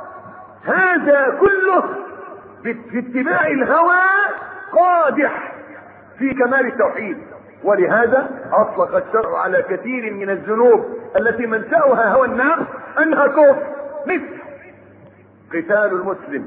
هذا كله في اتباع الهوى قادح في كمال التوحيد. ولهذا اطلق الشرع على كثير من الذنوب التي منشأها هوى النفس انها كفر، مثل قتال المسلم،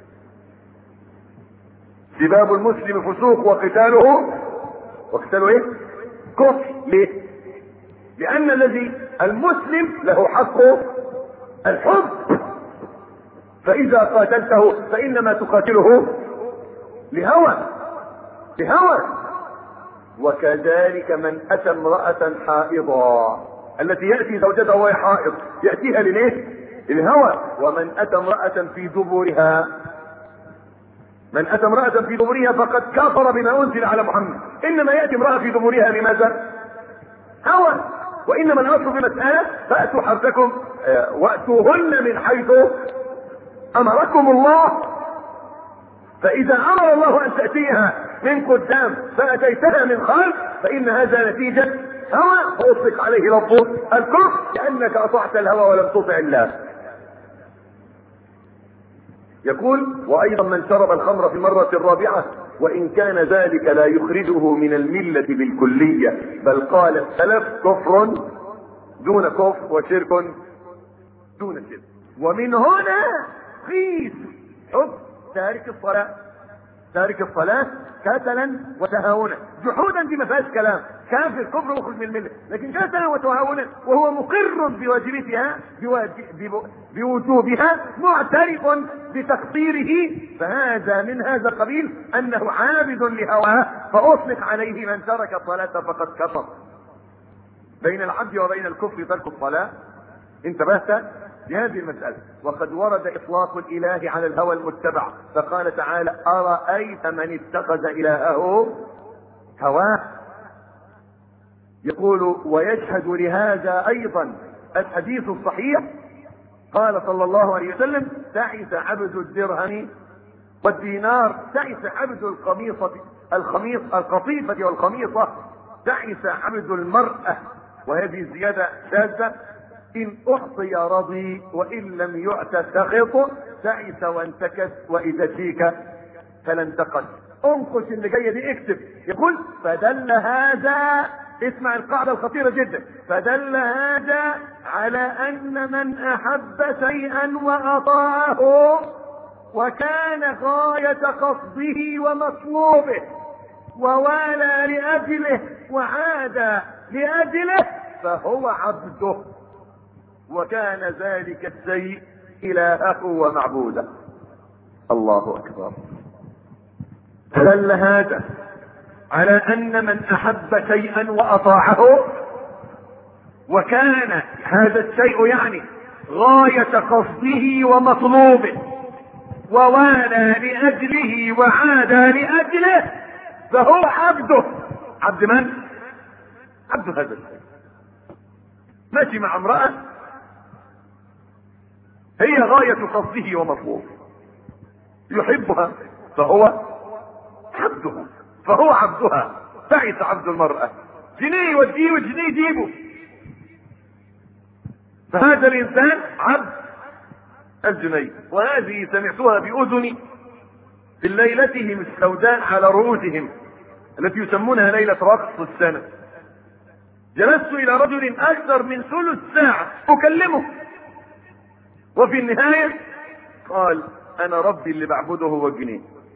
سباب المسلم فسوق وقتاله وقتاله ايه؟ كفر. ليه؟ لان الذي المسلم له حقه الحب، فاذا قاتلته فانما تقاتله لهوى لهوى وكذلك من اتى امرأة حائضا، التي يأتي زوجته وهي حائض يأتيها لليه؟ الهوى. ومن اتى امرأة في دبرها، من اتى امرأة في دبرها فقد كفر بما انزل على محمد. انما يأتي امرأة في دبرها لماذا؟ هوى. وانما الاصل في المسألة فأتوا حرثكم وأتوهن من حيث امركم الله. فاذا امر الله ان تأتيها من قدام فأتيتها من خلف فان هذا نتيجة هوى، فاطلق عليه لفظ الكفر لانك اطعت الهوى ولم تطع الله. يقول: وايضا من شرب الخمر في المرة الرابعة وان كان ذلك لا يخرجه من الملة بالكلية، بل قال السلف: كفر دون كفر وشرك دون شرك. ومن هنا قيس حكم تارك الصلاة، تارك الصلاة كسلا وتهاونا. جحودا دي ما فيهاش كلام، كافر كفر وخرج من المله، لكن كسلا وتهاونا وهو مقر بواجبتها بوجوبها معترف بتقصيره، فهذا من هذا القبيل انه عابد لهواه، فاطلق عليه من ترك الصلاة فقد كفر. بين العبد وبين الكفر ترك الصلاة. انتبهت لهذه المسألة. وقد ورد إطلاق الإله على الهوى المتبع، فقال تعالى: أرأيت من اتخذ إلهه هواه. يقول: ويشهد لهذا أيضا الحديث الصحيح، قال صلى الله عليه وسلم: تعس عبد الدرهم والدينار، تعس عبد القميصة الخميص القطيفة والخميصة، تعس عبد المرأة. وهذه زيادة شاذة: إن أعطي رضي وإن لم يعت سخط، تعس وانتكس وإذا شيك فلا انتقد. انقش اللي جاية دي، اكتب. يقول: فدل هذا، اسمع القاعدة الخطيرة جدا، فدل هذا على أن من أحب شيئا وأطاعه وكان غاية قصده ومطلوبه ووالى لأجله وعاد لأجله فهو عبده، وكان ذلك الشيء إلهه ومعبوده. الله أكبر. فدل هذا على أن من أحب شيئا وأطاعه وكان هذا الشيء يعني غاية قصده ومطلوبه ووالى لأجله وعاد لأجله فهو عبده. عبد من؟ عبد هذا الشيء. ماشي مع امرأة هي غاية قصده ومطلوبه، يحبها فهو عبدها، فهو عبدها. تعس عبد المرأة، جنيه وديه وجنيه جيبه، فهذا الإنسان عبد الجنيه. وهذه سمعتها بأذني في ليلتهم السوداء على رؤوسهم التي يسمونها ليلة رقص السنة. جلست إلى رجل أكثر من ثلث ساعة أكلمه، وفي النهاية قال: أنا ربي اللي بعبده هو الجنيه.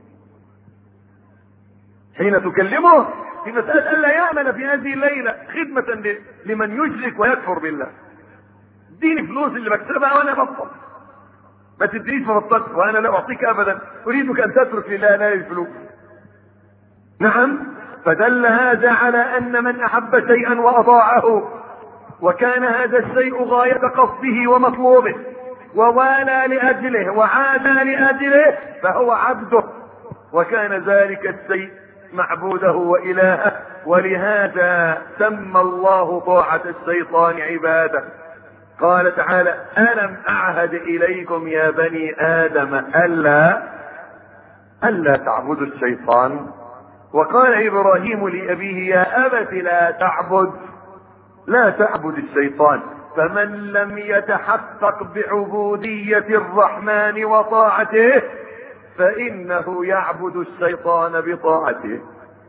حين تكلمه في مسألة ألا يعمل في هذه الليلة خدمة لمن يشرك ويكفر بالله، اديني فلوس اللي بكسبها وانا بطل، ما تدريش فبطلت وانا لا اعطيك ابدا، اريدك ان تترك لله لا الفلوس. نعم. فدل هذا على ان من احب شيئا واطاعه وكان هذا الشيء غاية قصده ومطلوبه ووالى لأجله وعاد لأجله فهو عبده، وكان ذلك الشيء معبوده وإلهه. ولهذا سمى الله طاعة الشيطان عباده. قال تعالى: ألم أعهد إليكم يا بني آدم ألا ألا تعبدوا الشيطان. وقال إبراهيم لأبيه: يا أبت لا تعبد لا تعبد الشيطان، فمن لم يتحقق بعبودية الرحمن وطاعته فإنه يعبد الشيطان بطاعته.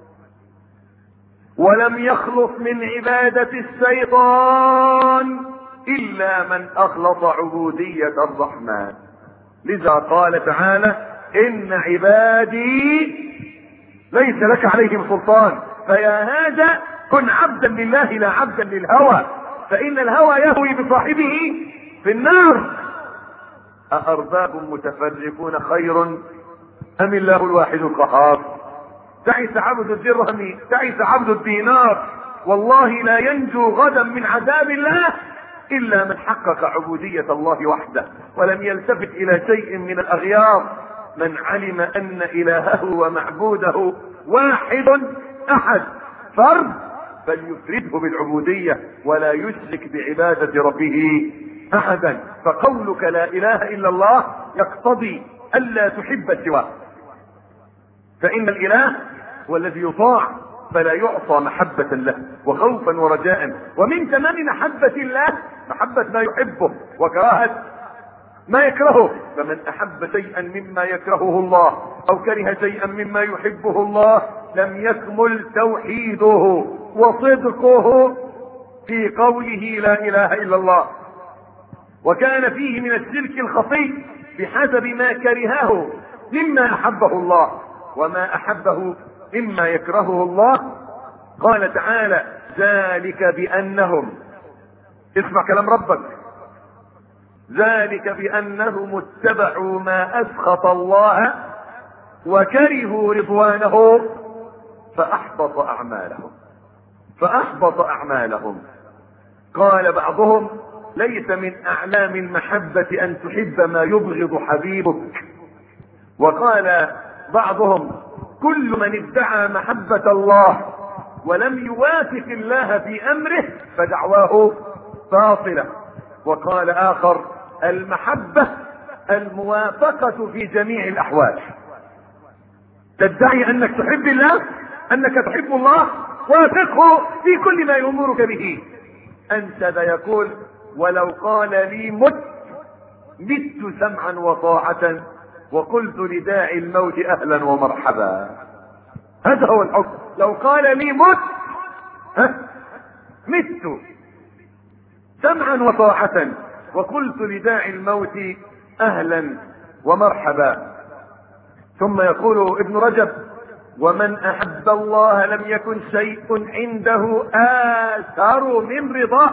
ولم يخلص من عبادة الشيطان إلا من أخلص عبودية الرحمن. لذا قال تعالى: إن عبادي ليس لك عليهم سلطان، فيا هذا كن عبدا لله لا عبدا للهوى، فإن الهوى يهوي بصاحبه في النار. أأرباب متفرقون خير أم الله الواحد القهار؟ تعس عبد الدرهم، تعس عبد الدينار، والله لا ينجو غدا من عذاب الله إلا من حقق عبودية الله وحده ولم يلتفت إلى شيء من الأغيار. من علم أن إلهه ومعبوده واحد أحد فرد فليفرده بالعبودية ولا يشرك بعبادة ربه أحدا. فقولك لا إله إلا الله يقتضي ألا تحب سواه، فإن الإله هو الذي يطاع فلا يعصى محبة له وخوفا ورجاء. ومن تمام محبة الله محبة ما يحبه وكراهة ما يكرهه. فمن أحب شيئا مما يكرهه الله أو كره شيئا مما يحبه الله لم يكمل توحيده وصدقه في قوله لا إله إلا الله، وكان فيه من الشرك الخفي بحسب ما كرهه مما أحبه الله وما أحبه مما يكرهه الله. قال تعالى ذلك بأنهم، اسمع كلام ربك، ذلك بأنهم اتبعوا ما أسخط الله وكرهوا رضوانه فأحبط أعمالهم فأحبط أعمالهم. قال بعضهم ليس من أعلام المحبة أن تحب ما يبغض حبيبك. وقال بعضهم كل من ادعى محبة الله ولم يوافق الله في أمره فدعواه باطلة. وقال آخر المحبة الموافقة في جميع الأحوال. تدعي أنك تحب الله، أنك تحب الله، وافقه في كل ما يأمرك به. أنشد يقول ولو قال لي مت مت سمعا وطاعة وقلت لداعي الموت أهلا ومرحبا. هذا هو الحب. لو قال لي مت ها مت سمعا وطاعة وقلت لداعي الموت أهلا ومرحبا. ثم يقول ابن رجب ومن أحب الله لم يكن شيء عنده آثر من رضاه.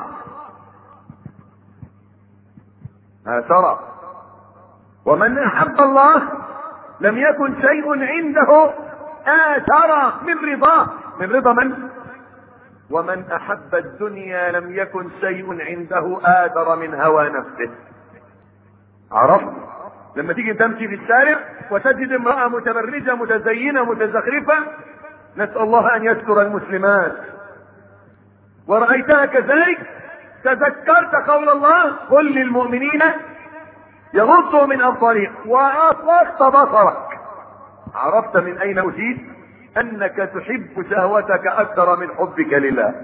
آثر. ومن أحب الله لم يكن شيء عنده آثر من رضاه. من رضا من؟ ومن أحب الدنيا لم يكن شيء عنده آثر من هوى نفسه. عرفت؟ لما تيجي تمشي في الشارع وتجد امرأة متبرجة متزينة متزخرفة، نسأل الله أن يستر المسلمات، ورأيتها كذلك تذكرت قول الله قل للمؤمنين يغضوا من أبصارهم وأطلقت بصرك. عرفت من أين أتيت؟ أنك تحب شهوتك أكثر من حبك لله.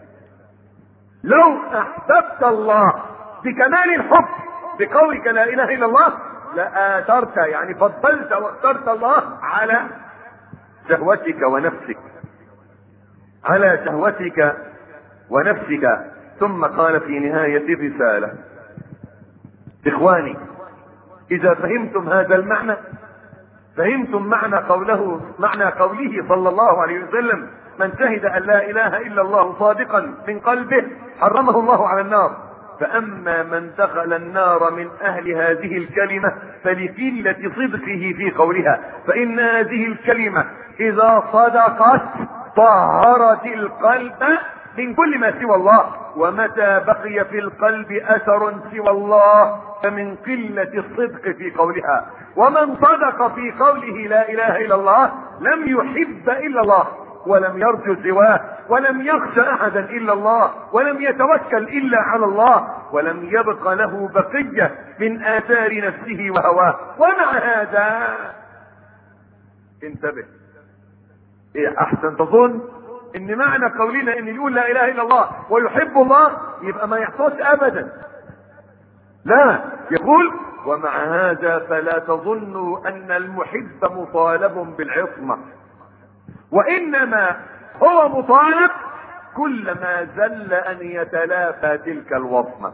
لو أحببت الله بكمال الحب بقولك لا إله إلا الله لآثرت، يعني فضلت واخترت الله على شهوتك ونفسك، على شهوتك ونفسك. ثم قال في نهاية الرسالة إخواني إذا فهمتم هذا المعنى فهمتم معنى قوله معنى قوله صلى الله عليه وسلم من شهد أن لا إله إلا الله صادقا من قلبه حرمه الله على النار. فأما من دخل النار من أهل هذه الكلمة فلقلة صدقه في قولها، فإن هذه الكلمة إذا صدقت طهرت القلب من كل ما سوى الله، ومتى بقي في القلب أثر سوى الله فمن قلة الصدق في قولها. ومن صدق في قوله لا إله إلا الله لم يحب إلا الله ولم يرجو سواه ولم يخش أحدا إلا الله ولم يتوكل إلا على الله ولم يبق له بقية من آثار نفسه وهواه. ومع هذا انتبه، إيه أحسن تظن ان معنى قولنا ان يقول لا اله الا الله ويحب الله يبقى ما يحصلش ابدا. لا، يقول ومع هذا فلا تظنوا ان المحب مطالب بالعصمة، وانما هو مطالب كلما زل ان يتلافى تلك الوصمة.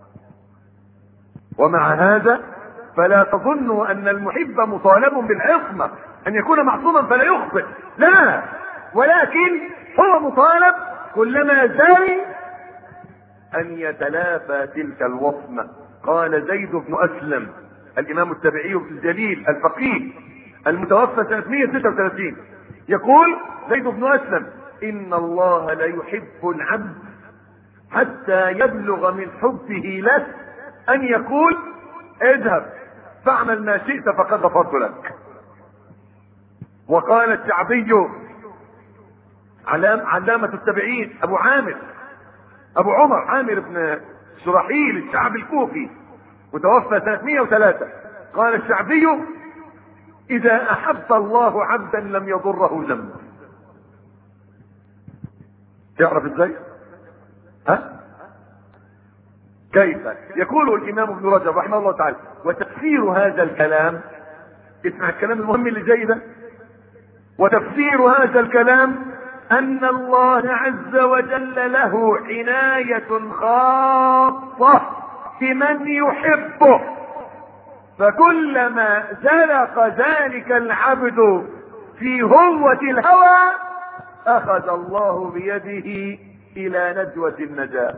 ومع هذا فلا تظنوا ان المحب مطالب بالعصمة ان يكون معصوما فلا يخطئ، لا، ولكن هو مطالب كلما زال ان يتلافى تلك الوصمة. قال زيد بن اسلم الامام التابعي الجليل الفقيه المتوفى سنة مئة وستة وثلاثين يقول زيد بن أسلم: إن الله لا يحب العبد حتى يبلغ من حبه له أن يقول: اذهب فاعمل ما شئت فقد غفرت لك. وقال الشعبي علام علامة التابعين أبو عامر أبو عمر عامر بن شرحيل الشعبي الكوفي وتوفى سنة مئة وثلاثة، قال الشعبي: إذا أحب الله عبدا لم يضره ذنب. تعرف ازاي؟ ها؟ كيف؟ يقول الإمام ابن رجب رحمه الله تعالى: وتفسير هذا الكلام، اسمع الكلام المهم اللي زي ده، وتفسير هذا الكلام أن الله عز وجل له عناية خاصة بمن يحبه، فكلما زلق ذلك العبد في هوة الهوى أخذ الله بيده إلى نجوة النجاة.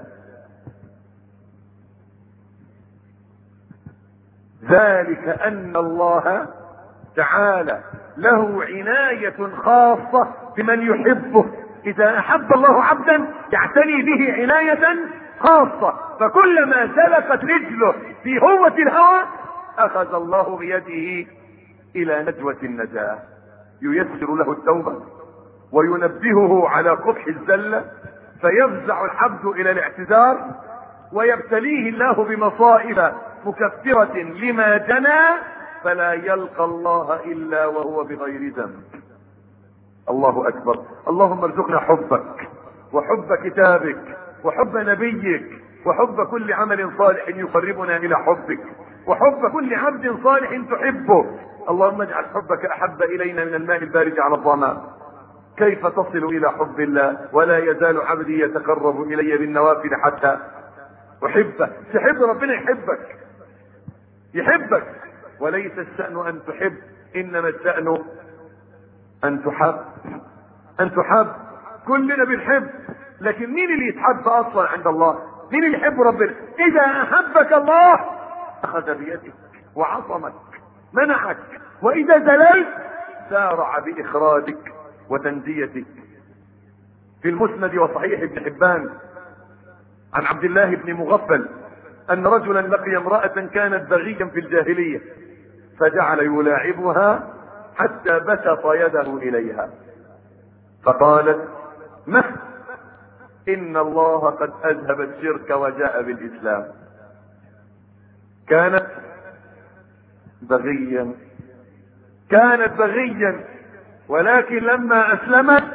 ذلك أن الله تعالى له عناية خاصة بمن يحبه، إذا أحب الله عبدا يعتني به عناية خاصة، فكلما زلقت رجله في هوة الهوى أخذ الله بيده إلى نجوة النجاة، ييسر له التوبة وينبهه على قبح الزلة، فيفزع العبد إلى الاعتذار، ويبتليه الله بمصائب مكفرة لما جنى، فلا يلقى الله إلا وهو بغير ذنب. الله أكبر. اللهم ارزقنا حبك وحب كتابك وحب نبيك وحب كل عمل صالح يقربنا إلى حبك وحب كل عبد صالح تحبه. اللهم اجعل حبك أحب إلينا من الماء البارد على الظمأ. كيف تصل إلى حب الله؟ ولا يزال عبدي يتقرب إلي بالنوافل حتى أحبه. تحب ربنا يحبك يحبك، وليس الشأن أن تحب، إنما الشأن أن تحب. أن تحب. كلنا بنحب، لكن مين اللي يتحب أصلا عند الله؟ مين اللي يحب ربنا؟ إذا أحبك الله أخذ بيدك وعصمك منعك، وإذا زللت سارع بإخراجك وتنجيتك. في المسند وصحيح ابن حبان عن عبد الله بن مغفل أن رجلا لقي امرأة كانت بغيا في الجاهلية، فجعل يلاعبها حتى بسط يده إليها، فقالت: مه إن الله قد أذهب الشرك وجاء بالإسلام. كانت بغيا كانت بغيا ولكن لما أسلمت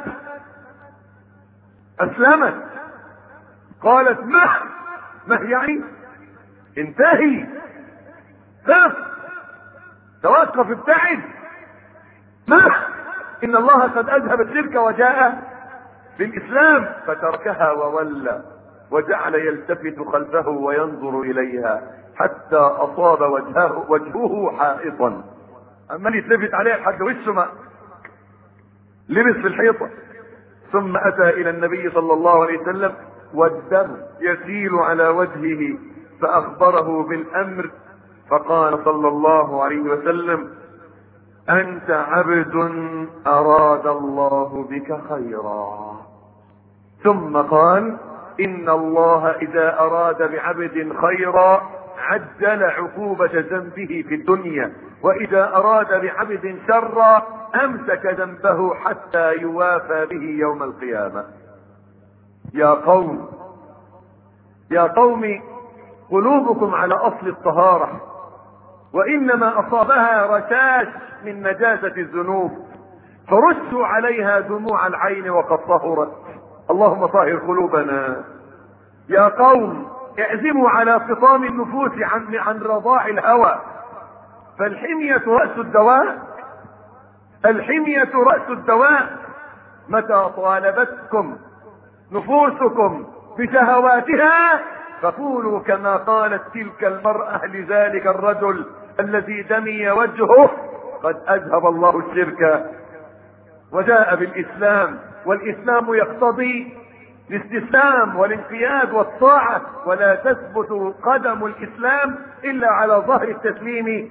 أسلمت قالت: مه مه يعني انتهي، بس توقف، ابتعد. مه إن الله قد أذهب الشرك وجاء بالإسلام. فتركها وولى وجعل يلتفت خلفه وينظر إليها حتى أصاب وجهه, وجهه حائطا. أما يتلفت عليه لحد وشه ما لبس في الحيطة. ثم أتى إلى النبي صلى الله عليه وسلم والدم يسيل على وجهه، فأخبره بالأمر، فقال صلى الله عليه وسلم: أنت عبد أراد الله بك خيرا. ثم قال: إن الله إذا أراد بعبد خيرا عجل عقوبة ذنبه في الدنيا، وإذا أراد بعبد شرا أمسك ذنبه حتى يوافى به يوم القيامة. يا قوم يا قوم قلوبكم على أصل الطهارة، وإنما أصابها رشاش من نجاسة الذنوب، فرشوا عليها دموع العين وقد طهرت. اللهم طهر قلوبنا. يا قوم اعزموا على فطام النفوس عن, عن رضاع الهوى، فالحمية رأس الدواء. الحمية رأس الدواء. متى طالبتكم نفوسكم بشهواتها فقولوا كما قالت تلك المرأة لذلك الرجل الذي دمي وجهه: قد أذهب الله الشرك وجاء بالإسلام. والإسلام يقتضي الاستسلام والانقياد والطاعة، ولا تثبت قدم الإسلام إلا على ظهر التسليم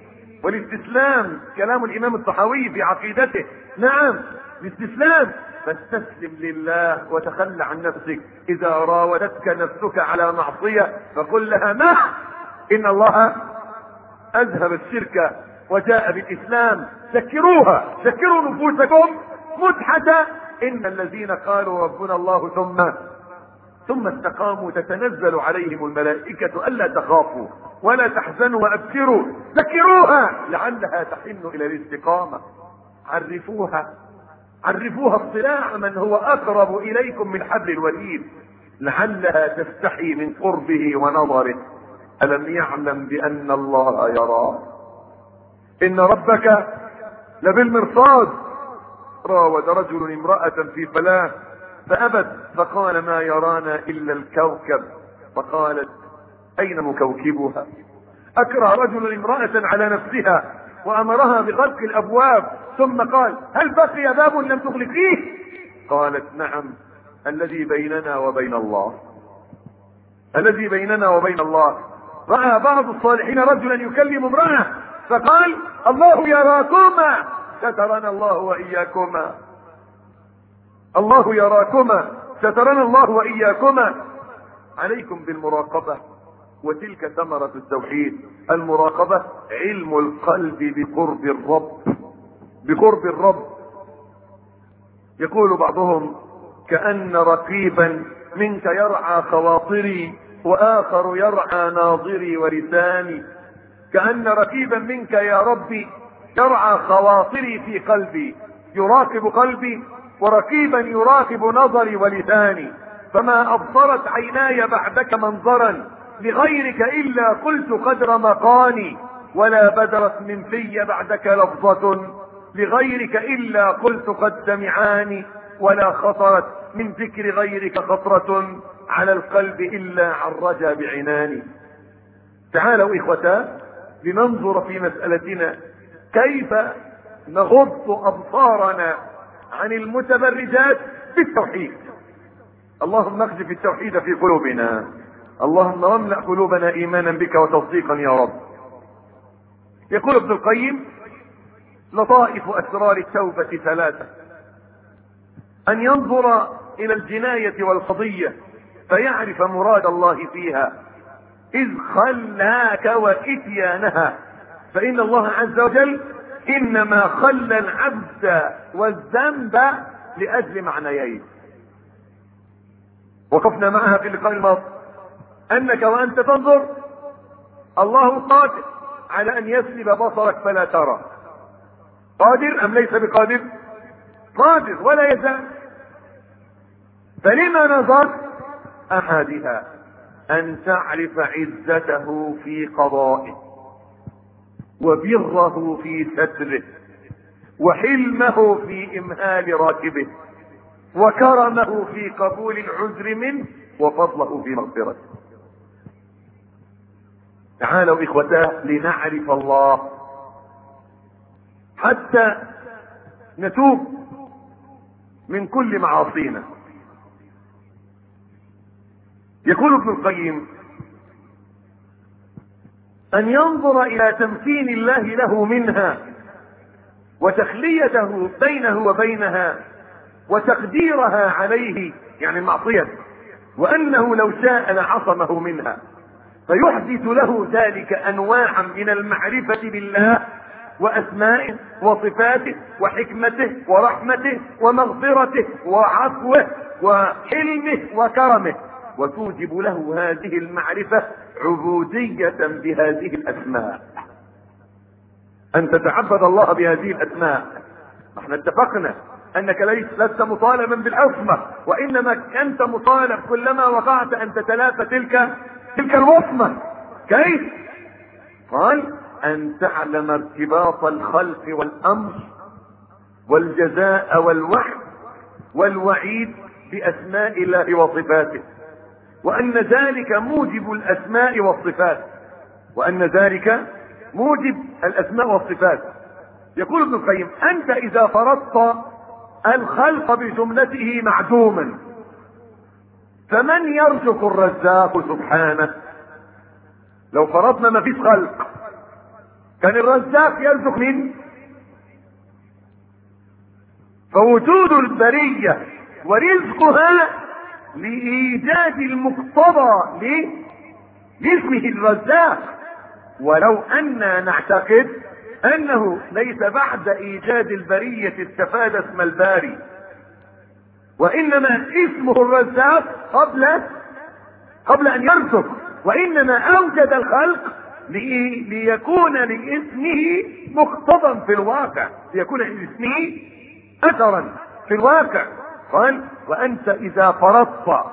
والاستسلام كلام الامام الطحاوي في عقيدته. نعم الاستسلام، فاستسلم لله وتخلى عن نفسك. اذا راودتك نفسك على معصية فقل لها ما ان الله اذهب الشرك وجاء بالاسلام. ذكروها، ذكروا نفوسكم مدحة ان الذين قالوا ربنا الله ثم ثم استقاموا تتنزل عليهم الملائكة الا تخافوا ولا تحزنوا وابشروا. ذكروها لعلها تحن الى الاستقامة. عرفوها عرفوها اطلاع من هو اقرب اليكم من حبل الوريد لعلها تستحي من قربه ونظره. الم يعلم بان الله يراه ان ربك لبالمرصاد. راود رجل امرأة في فلاة فابت فقال ما يرانا الا الكوكب فقالت اين مكوكبها. اكره رجل امرأة على نفسها وامرها بغلق الابواب ثم قال هل بقي باب لم تغلقيه؟ قالت نعم الذي بيننا وبين الله، الذي بيننا وبين الله. رأى بعض الصالحين رجلا يكلم امرأة فقال الله يراكما سترنا الله واياكما، الله يراكما سترنا الله واياكما. عليكم بالمراقبة، وتلك ثمرة التوحيد. المراقبة علم القلب بقرب الرب، بقرب الرب. يقول بعضهم كأن رقيبا منك يرعى خواطري واخر يرعى ناظري ولساني. كأن رقيبا منك يا ربي يرعى خواطري في قلبي، يراقب قلبي، ورقيبا يراقب نظري ولساني. فما ابصرت عيناي بعدك منظرا لغيرك الا قلت قدر مقاني، ولا بدرت من في بعدك لفظة لغيرك الا قلت قد سمعاني، ولا خطرت من ذكر غيرك خطرة على القلب الا عرج بعناني. تعالوا اخوتا لننظر في مسألتنا كيف نغض ابصارنا عن المتبرجات بالتوحيد. اللهم اقذف التوحيد في قلوبنا، اللهم واملأ قلوبنا ايمانا بك وتصديقا يا رب. يقول ابن القيم لطائف اسرار التوبة ثلاثة: ان ينظر الى الجناية والقضية فيعرف مراد الله فيها اذ خلاك واتيانها، فان الله عز وجل انما خلى العبد والذنب لاجل معنيين وقفنا معها في اللقاء الماضي، انك وانت تنظر الله قادر على ان يسلب بصرك فلا ترى. قادر ام ليس بقادر؟ قادر ولا يزال. فلما نظرت؟ احدها ان تعرف عزته في قضائه وبره في ستره وحلمه في امهال راكبه وكرمه في قبول العذر منه وفضله في مغفرته. تعالوا اخوتاه لنعرف الله حتى نتوب من كل معاصينا. يقول ابن القيم ان ينظر الى تمكين الله له منها وتخليته بينه وبينها وتقديرها عليه، يعني المعصية، وانه لو شاء لعصمه منها، فيحدث له ذلك انواعا من المعرفة بالله واسمائه وصفاته وحكمته ورحمته ومغفرته وعفوه وحلمه وكرمه، وتوجب له هذه المعرفة عبودية بهذه الاسماء، ان تتعبد الله بهذه الاسماء. احنا اتفقنا انك لست مطالبا بالعصمة، وانما انت مطالب كلما وقعت ان تتلافى تلك تلك الوصمة. كيف؟ قال ان تعلم ارتباط الخلق والامر والجزاء والوعد والوعيد باسماء الله وصفاته، وان ذلك موجب الاسماء والصفات، وان ذلك موجب الاسماء والصفات. يقول ابن القيم انت اذا فرضت الخلق بجملته معدوما فمن يرزق الرزاق سبحانه؟ لو فرضنا ما فيش خلق كان الرزاق يرزق مين؟ فوجود البرية ورزقها لإيجاد المقتضى لاسمه الرزاق، ولو أننا نعتقد أنه ليس بعد إيجاد البرية استفاد اسم الباري، وإنما اسمه الرزاق قبل قبل أن يرزق، وإنما أوجد الخلق لي ليكون لاسمه مقتضى في الواقع، ليكون لاسمه أثرا في الواقع. قال وأنت إذا فرضت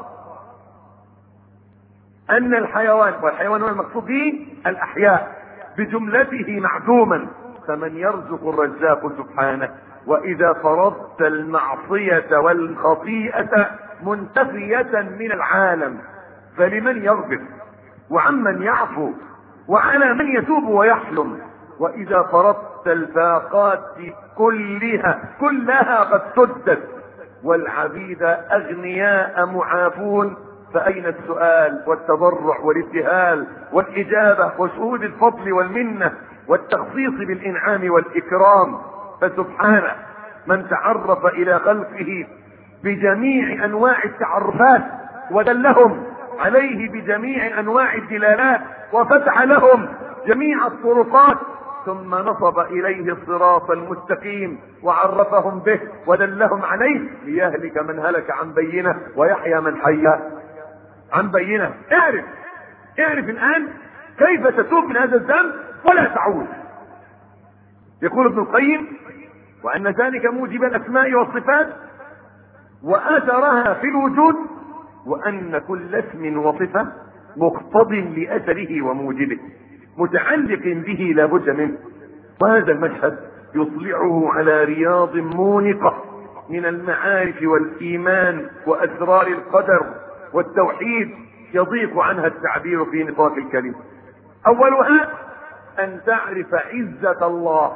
أن الحيوان، والحيوان هو المقصود به الأحياء بجملته معدوما، فمن يرزق الرزاق سبحانه. وإذا فرضت المعصية والخطيئة منتفية من العالم، فلمن يغفر وعمن يعفو وعلى من يتوب ويحلم. وإذا فرضت الفاقات كلها كلها قد سدت، والعبيد أغنياء معافون، فأين السؤال والتضرع والابتهال والإجابة وشهود الفضل والمنة والتخصيص بالإنعام والإكرام؟ فسبحانه من تعرف إلى خلقه بجميع أنواع التعرفات ودلهم عليه بجميع أنواع الدلالات وفتح لهم جميع الطرقات، ثم نصب إليه الصراط المستقيم وعرفهم به ودلهم عليه ليهلك من هلك عن بينه ويحيى من حي عن بينه. اعرف اعرف الآن كيف تتوب من هذا الذنب ولا تعود. يقول ابن القيم وأن ذلك موجب الأسماء والصفات وأثرها في الوجود، وأن كل اسم وصفة مقتض لأثره وموجبه متعلق به لا بد منه. وهذا المشهد يطلعه على رياض مونقة من المعارف والإيمان وأسرار القدر والتوحيد يضيق عنها التعبير في نطاق الكلمة. أولها أن تعرف عزة الله،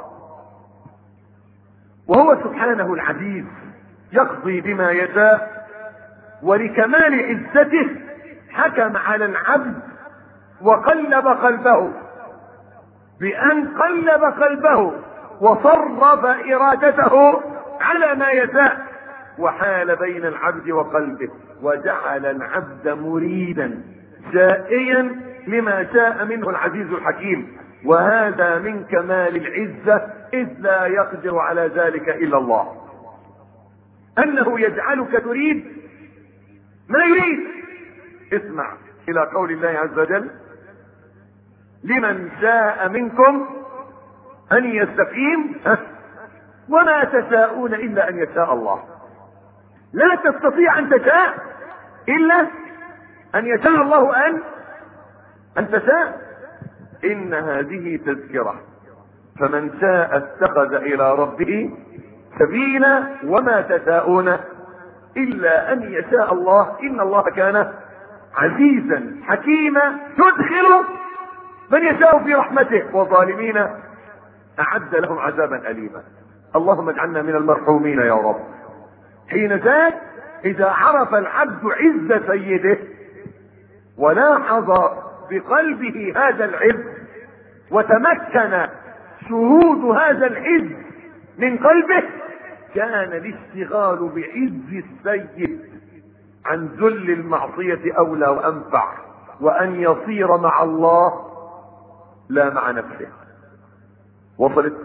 وهو سبحانه العزيز يقضي بما يشاء، ولكمال عزته حكم على العبد وقلب قلبه بأن قلب قلبه وصرف إرادته على ما يشاء، وحال بين العبد وقلبه، وجعل العبد مريدا شائيا لما شاء منه العزيز الحكيم. وهذا من كمال العزة، إذ لا يقدر على ذلك إلا الله، أنه يجعلك تريد ما يريد. اسمع إلى قول الله عز وجل لمن شاء منكم أن يستقيم وما تشاءون إلا أن يشاء الله. لا تستطيع أن تشاء إلا أن يشاء الله أن أن تشاء. إن هذه تذكرة، فمن شاء اتخذ إلى ربه سبيلا وما تشاءون إلا أن يشاء الله. إن الله كان عزيزا حكيما يدخل من يشاء في رحمته، والظالمين أعد لهم عذابا أليما. اللهم اجعلنا من المرحومين يا رب. حين ذاك إذا عرف العبد عز سيده ولاحظ بقلبه هذا العز وتمكن شهود هذا العز من قلبه، كان الاشتغال بعز السيد عن ذل المعصية أولى وأنفع، وأن يصير مع الله لا مع نفسه. وصلت؟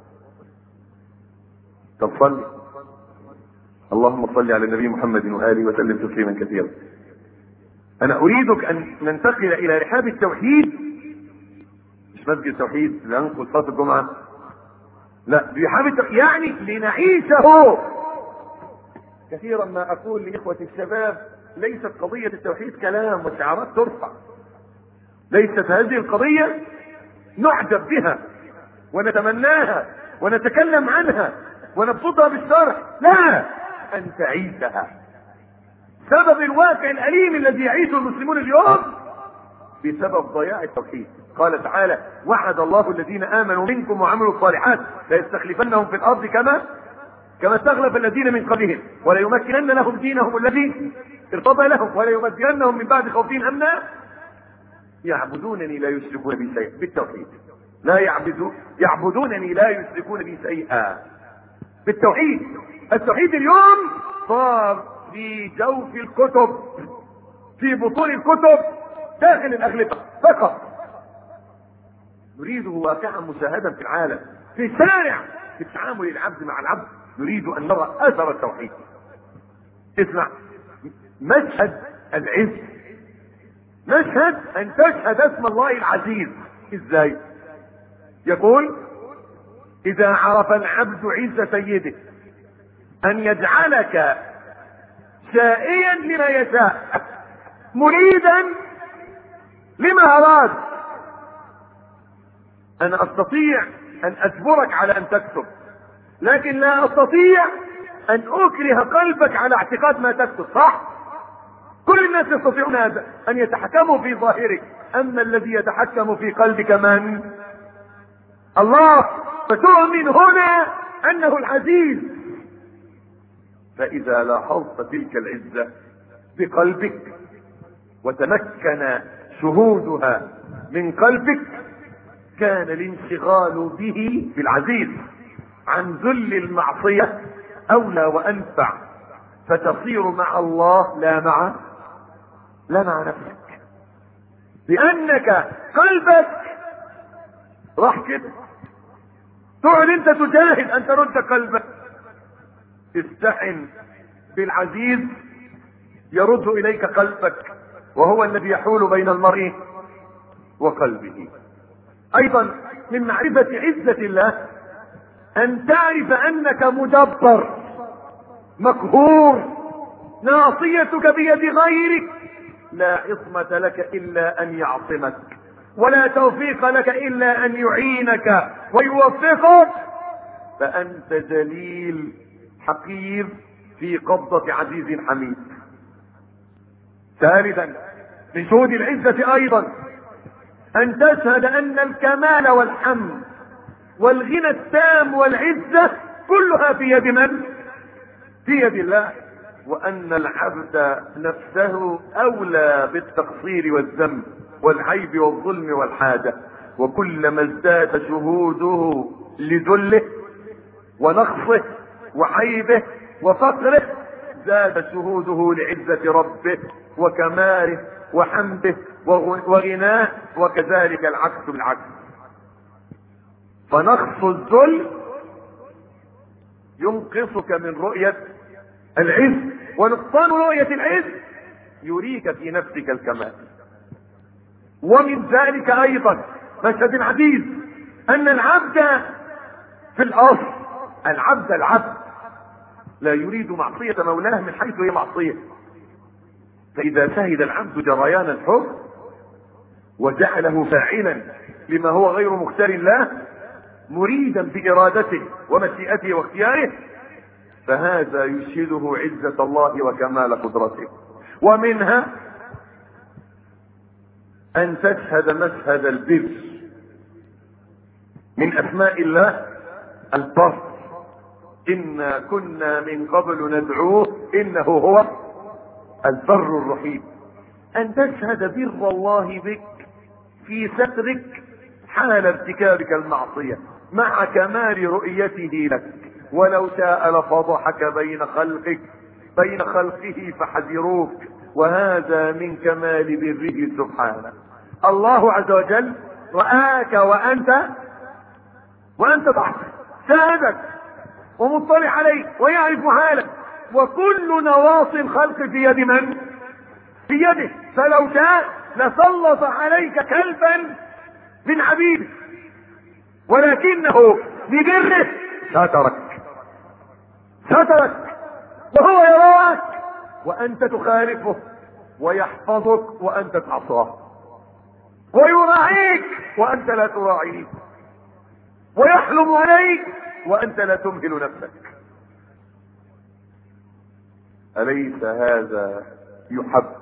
طب صل. اللهم صل على النبي محمد وآله وسلم تسليما كثيرا. أنا أريدك أن ننتقل إلى رحاب التوحيد، مش مسجد التوحيد لننقل صلاة الجمعة، لا، رحاب التوحيد يعني لنعيشه. كثيرا ما أقول لإخوة الشباب ليست قضية التوحيد كلام وشعارات ترفع، ليست هذه القضية نعجب بها ونتمناها ونتكلم عنها ونبسطها بالشرح، لا، أن تعيشها. سبب الواقع الأليم الذي يعيشه المسلمون اليوم بسبب ضياع التوحيد. قال تعالى وعد الله الذين آمنوا منكم وعملوا الصالحات ليستخلفنهم في الأرض كما كما استخلف الذين من قبلهم وليمكنن لهم دينهم الذي ارتضى لهم وليبدلنهم من بعد خوفهم أمنا يعبدونني لا يشركون بي شيئا. بالتوحيد لا يعبدون يعبدونني لا يشركون بي شيئا. بالتوحيد. التوحيد اليوم صار في جوف الكتب، في بطون الكتب، داخل الاغلفه فقط. نريده واقعا مشاهدا في العالم، في الشارع، في التعامل العبد مع العبد. نريد ان نرى اثر التوحيد. اسمع مشهد العز، مشهد ان تشهد اسم الله العزيز. ازاي؟ يقول اذا عرف العبد عز سيده ان يجعلك شائيا لما يشاء، مريدا لما اراد. انا استطيع ان اجبرك على ان تكتب، لكن لا استطيع ان اكره قلبك على اعتقاد ما تكتب. صح؟ كل الناس يستطيعون هذا، ان يتحكموا في ظاهرك، اما الذي يتحكم في قلبك من؟ الله. فتؤمن هنا انه العزيز. فاذا لاحظت تلك العزة بقلبك وتمكن شهودها من قلبك، كان الانشغال به بالعزيز عن ذل المعصية اولى وانفع، فتصير مع الله لا مع لا مع نفسك، لانك قلبك راح كده. تقعد انت تجاهد ان ترد قلبك. استعن بالعزيز يرد اليك قلبك، وهو الذي يحول بين المرء وقلبه. ايضا من معرفة عزة الله ان تعرف انك مدبر مقهور، ناصيتك بيد غيرك، لا عصمة لك الا ان يعصمك، ولا توفيق لك الا ان يعينك ويوفقك، فانت ذليل حقير في قبضة عزيز حميد. ثالثا من شهود العزة ايضا ان تشهد ان الكمال والحمد والغنى التام والعزة كلها في يد من؟ في يد الله، وان العبد نفسه اولى بالتقصير والذنب والعيب والظلم والحاجة، وكلما ازداد شهوده لذله ونقصه وعيبه وفقره زاد شهوده لعزة ربه وكماله وحمده وغناه، وكذلك العكس بالعكس. فنقص الذل ينقصك من رؤية العز، ونقصان رؤية العز يريك في نفسك الكمال. ومن ذلك ايضا مشهد العزيز ان العبد في الاصل، العبد العبد لا يريد معصية مولاه من حيث هي معصية. فاذا شهد العبد جريان الحر وجعله فاعلا لما هو غير مختار له، مريدا بارادته ومشيئته واختياره، فهذا يشهده عزة الله وكمال قدرته. ومنها ان تشهد مشهد البر. من اسماء الله البر، إنا كنا من قبل ندعوه إنه هو البر الرحيم. أن تشهد بر الله بك في سترك حال ارتكابك المعصية مع كمال رؤيته لك، ولو شاء لفضحك بين خلقك بين خلقه فحذروك، وهذا من كمال بره سبحانه. الله عز وجل رآك وأنت وأنت تحت، شاهدك ومطلع عليك ويعرف حالك، وكل نواصي الخلق في يد من؟ في يده. فلو شاء لسلط عليك كلبا من عبيده، ولكنه ببره سترك سترك وهو يراك وانت تخالفه، ويحفظك وانت تعصاه، ويراعيك وانت لا تراعيه، ويحلم عليك وانت لا تمهل نفسك. أليس هذا يحب؟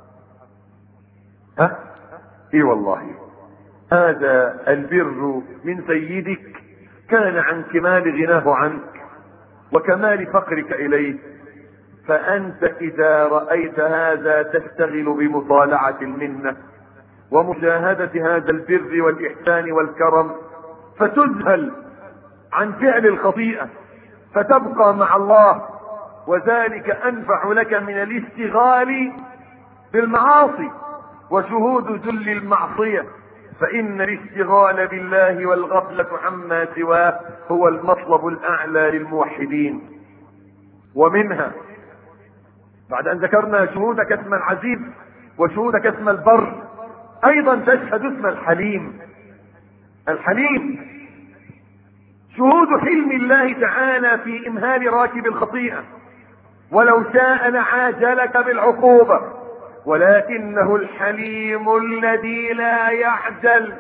ها؟ اي والله. هذا البر من سيدك كان عن كمال غناه عنك وكمال فقرك اليه، فانت اذا رأيت هذا تشتغل بمطالعة المنة ومشاهدة هذا البر والاحسان والكرم فتذهل عن فعل الخطيئة فتبقى مع الله، وذلك أنفع لك من الاشتغال بالمعاصي وشهود ذل المعصية، فإن الاشتغال بالله والغفلة عما سواه هو المطلب الأعلى للموحدين. ومنها بعد أن ذكرنا شهودك اسم العزيز وشهودك اسم البر، أيضا تشهد اسم الحليم. الحليم شهود حلم الله تعالى في إمهال راكب الخطيئة، ولو شاء لعاجلك بالعقوبة، ولكنه الحليم الذي لا يعجل،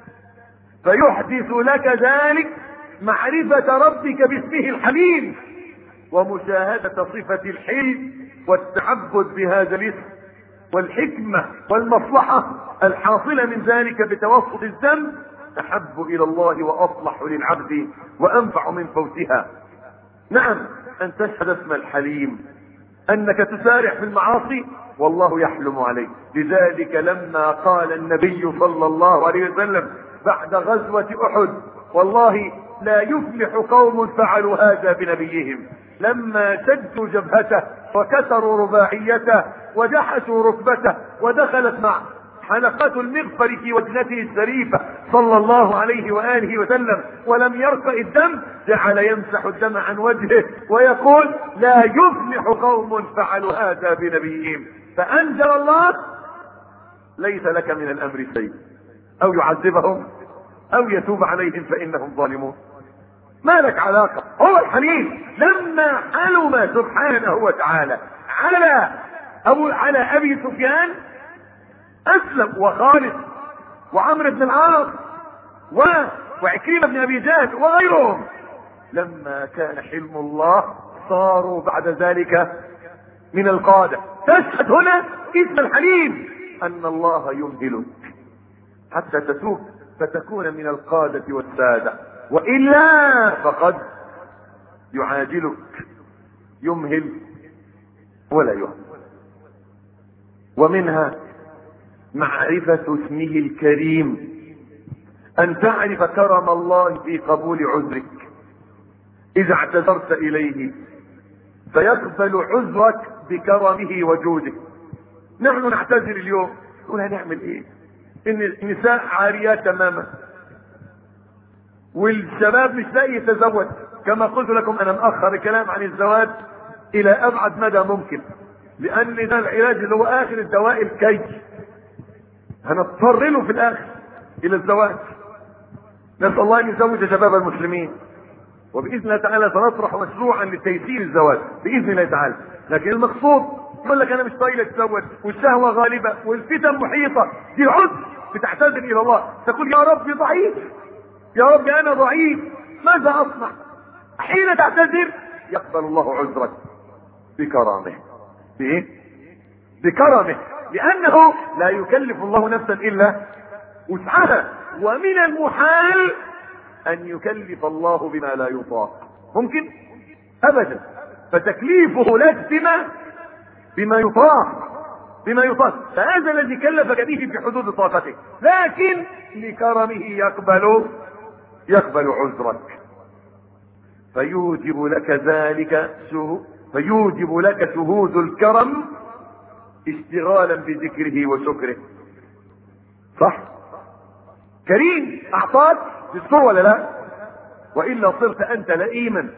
فيحدث لك ذلك معرفة ربك باسمه الحليم ومشاهدة صفة الحلم والتعبد بهذا الاسم، والحكمة والمصلحة الحاصلة من ذلك بتوسط الذنب أحب إلى الله وأصلح للعبد وأنفع من فوتها. نعم، أن تشهد اسم الحليم، أنك تسارع في المعاصي والله يحلم عليك. لذلك لما قال النبي صلى الله عليه وسلم بعد غزوة أحد: والله لا يفلح قوم فعلوا هذا بنبيهم، لما شدوا جبهته وكسروا رباعيته ودحسوا ركبته ودخلت مع حلقات المغفر في وجنته الشريفة صلى الله عليه وآله وسلم ولم يرقى الدم، جعل يمسح الدم عن وجهه ويقول: لا يفلح قوم فعلوا هذا بنبيهم. فأنزل الله: ليس لك من الأمر شيء، أو يعذبهم أو يتوب عليهم فإنهم ظالمون. ما لك علاقة. هو الحليم لما حلم سبحانه وتعالى على أبو على أبي سفيان أسلم، وخالد وعمرو بن العاص و... وعكرمة بن أبي جهل وغيرهم. لما كان حلم الله صاروا بعد ذلك من القادة. تشهد هنا اسم الحليم أن الله يمهلك حتى تتوب فتكون من القادة والسادة، وإلا فقد يعاجلك، يمهل ولا يهمل. ومنها معرفة اسمه الكريم، أن تعرف كرم الله في قبول عذرك إذا اعتذرت إليه فيقبل عذرك بكرمه وجوده. نحن نعتذر اليوم نقول هنعمل ايه؟ ان النساء عاريات تماما والشباب مش لاقي يتزوج. كما قلت لكم انا مأخر الكلام عن الزواج الى ابعد مدى ممكن، لان ده العلاج اللي هو اخر الدواء الكي، هنضطر له في الاخر الى الزواج. نسأل الله ان يزوج شباب المسلمين، وباذن الله تعالى سنطرح مشروعا لتيسير الزواج باذن الله تعالى. لكن المقصود يقول لك انا مش طايله اتزوج والشهوه غالبه والفتن محيطه، دي عذر بتعتذر الى الله، تقول يا ربي ضعيف، يا ربي انا ضعيف، ماذا اصنع؟ حين تعتذر يقبل الله عذرك بكرامه. بايه؟ بكرمه، لانه لا يكلف الله نفسا الا وسعها، ومن المحال ان يكلف الله بما لا يطاق. ممكن؟ ابدا. فتكليفه لك بما بما يطاق بما يطاق فهذا الذي كلفك به في حدود طاقته، لكن لكرمه يقبل يقبل عذرك، فيوجب لك ذلك فيوجب لك شهود الكرم اشتغالا بذكره وشكره. صح؟ كريم اعطاك تذكر ولا لا؟ والا صرت انت لئيما.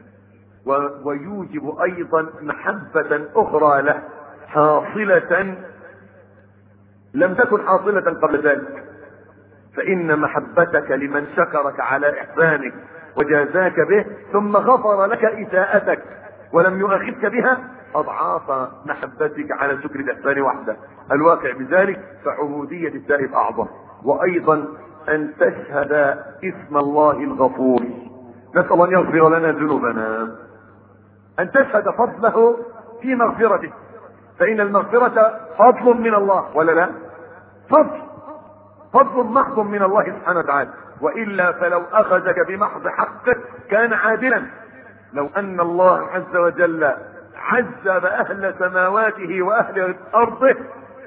ويوجب ايضا محبة اخرى له حاصلة لم تكن حاصلة قبل ذلك، فان محبتك لمن شكرك على احسانك وجازاك به ثم غفر لك اساءتك ولم يؤاخذك بها اضعاف محبتك على شكر الاحسان وحده. الواقع بذلك فعبودية التائب اعظم. وايضا ان تشهد اسم الله الغفور، نسأل الله ان يغفر لنا ذنوبنا، ان تشهد فضله في مغفرته، فان المغفرة فضل من الله ولا لا؟ فضل فضل محض من الله سبحانه وتعالى، والا فلو اخذك بمحض حقك كان عادلا. لو ان الله عز وجل عذب اهل سماواته واهل ارضه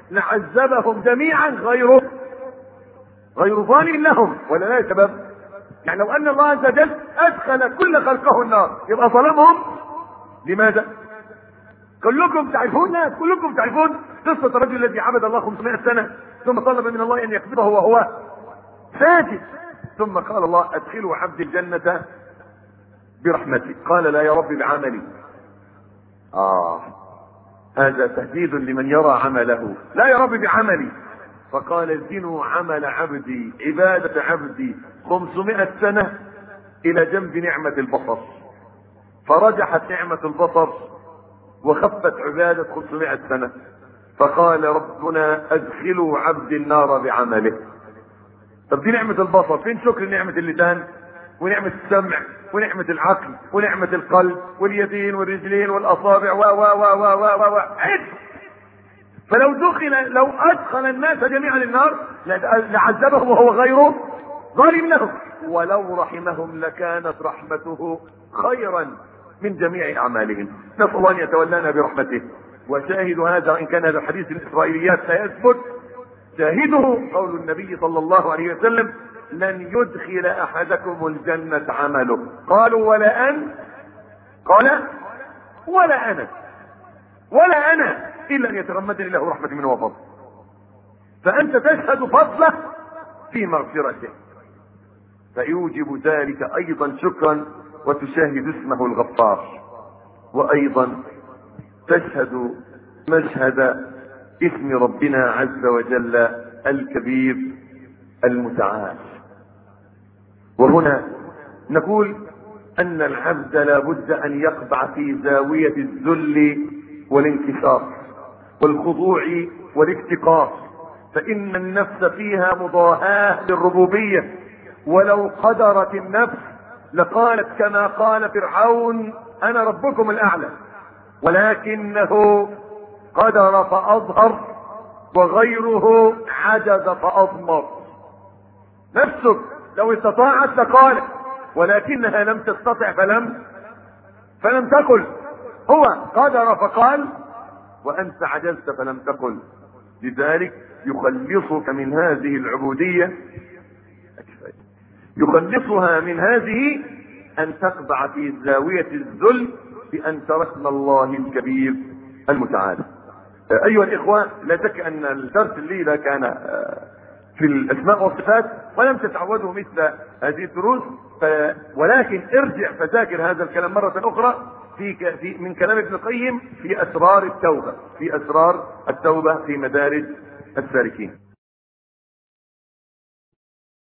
لعذبهم جميعا غير غير ظالم لهم ولا لا يا شباب؟ يعني لو ان الله عز وجل ادخل كل خلقه النار يبقى ظلمهم. لماذا؟ كلكم تعرفون ناس كلكم تعرفون قصة الرجل الذي عبد الله خمسمائة سنة ثم طلب من الله ان يقبضه وهو ساجد، ثم قال الله ادخلوا عبد الجنة برحمتي، قال لا يا رب بعملي. اه هذا تهديد لمن يرى عمله، لا يا رب بعملي. فقال زنوا عمل عبدي عبادة عبدي خمسمائة سنة الى جنب نعمة البصر، فرجحت نعمة البصر وخفت عبادة خمسمائة سنة، فقال ربنا ادخلوا عبد النار بعمله. طب دي نعمة البصر، فين شكر نعمة اللسان ونعمة السمع ونعمة العقل ونعمة القلب واليدين والرجلين والاصابع و و و و و و فلو دخل لو ادخل الناس جميعا النار لعذبهم وهو غيره ظالم لهم، ولو رحمهم لكانت رحمته خيرا من جميع اعمالهم. نسأل الله ان يتولانا برحمته. وشاهد هذا ان كان هذا الحديث الاسرائيليات سيثبت، شاهده قول النبي صلى الله عليه وسلم لن يدخل احدكم الجنة عمله. قالوا ولا ان؟ قال ولا انا ولا انا الا ان يتغمدني له رحمة منه وفضل. فانت تشهد فضله في مغفرته، فيوجب ذلك ايضا شكرا وتشاهد اسمه الغفار، وايضا تشهد مشهد اسم ربنا عز وجل الكبير المتعال. وهنا نقول ان العبد لا بد ان يقبع في زاوية الذل والانكسار والخضوع والافتقار، فان النفس فيها مضاهاة للربوبية، ولو قدرت النفس لقالت كما قال فرعون انا ربكم الاعلى، ولكنه قدر فاظهر وغيره عجز فاضمر. نفسك لو استطاعت لقالت، ولكنها لم تستطع فلم فلم تقل. هو قدر فقال وانت عجزت فلم تقل. لذلك يخلصك من هذه العبودية، يخلصها من هذه ان تقبع في زاوية الذل بان تركنا الله الكبير المتعال. ايها الاخوة، لا شك ان الدرس الليلة كان في الاسماء والصفات ولم تتعودوا مثل هذه الدروس، ولكن ارجع فذاكر هذا الكلام مرة اخرى في, في من كلام ابن القيم في اسرار التوبة، في اسرار التوبة في مدارج السالكين.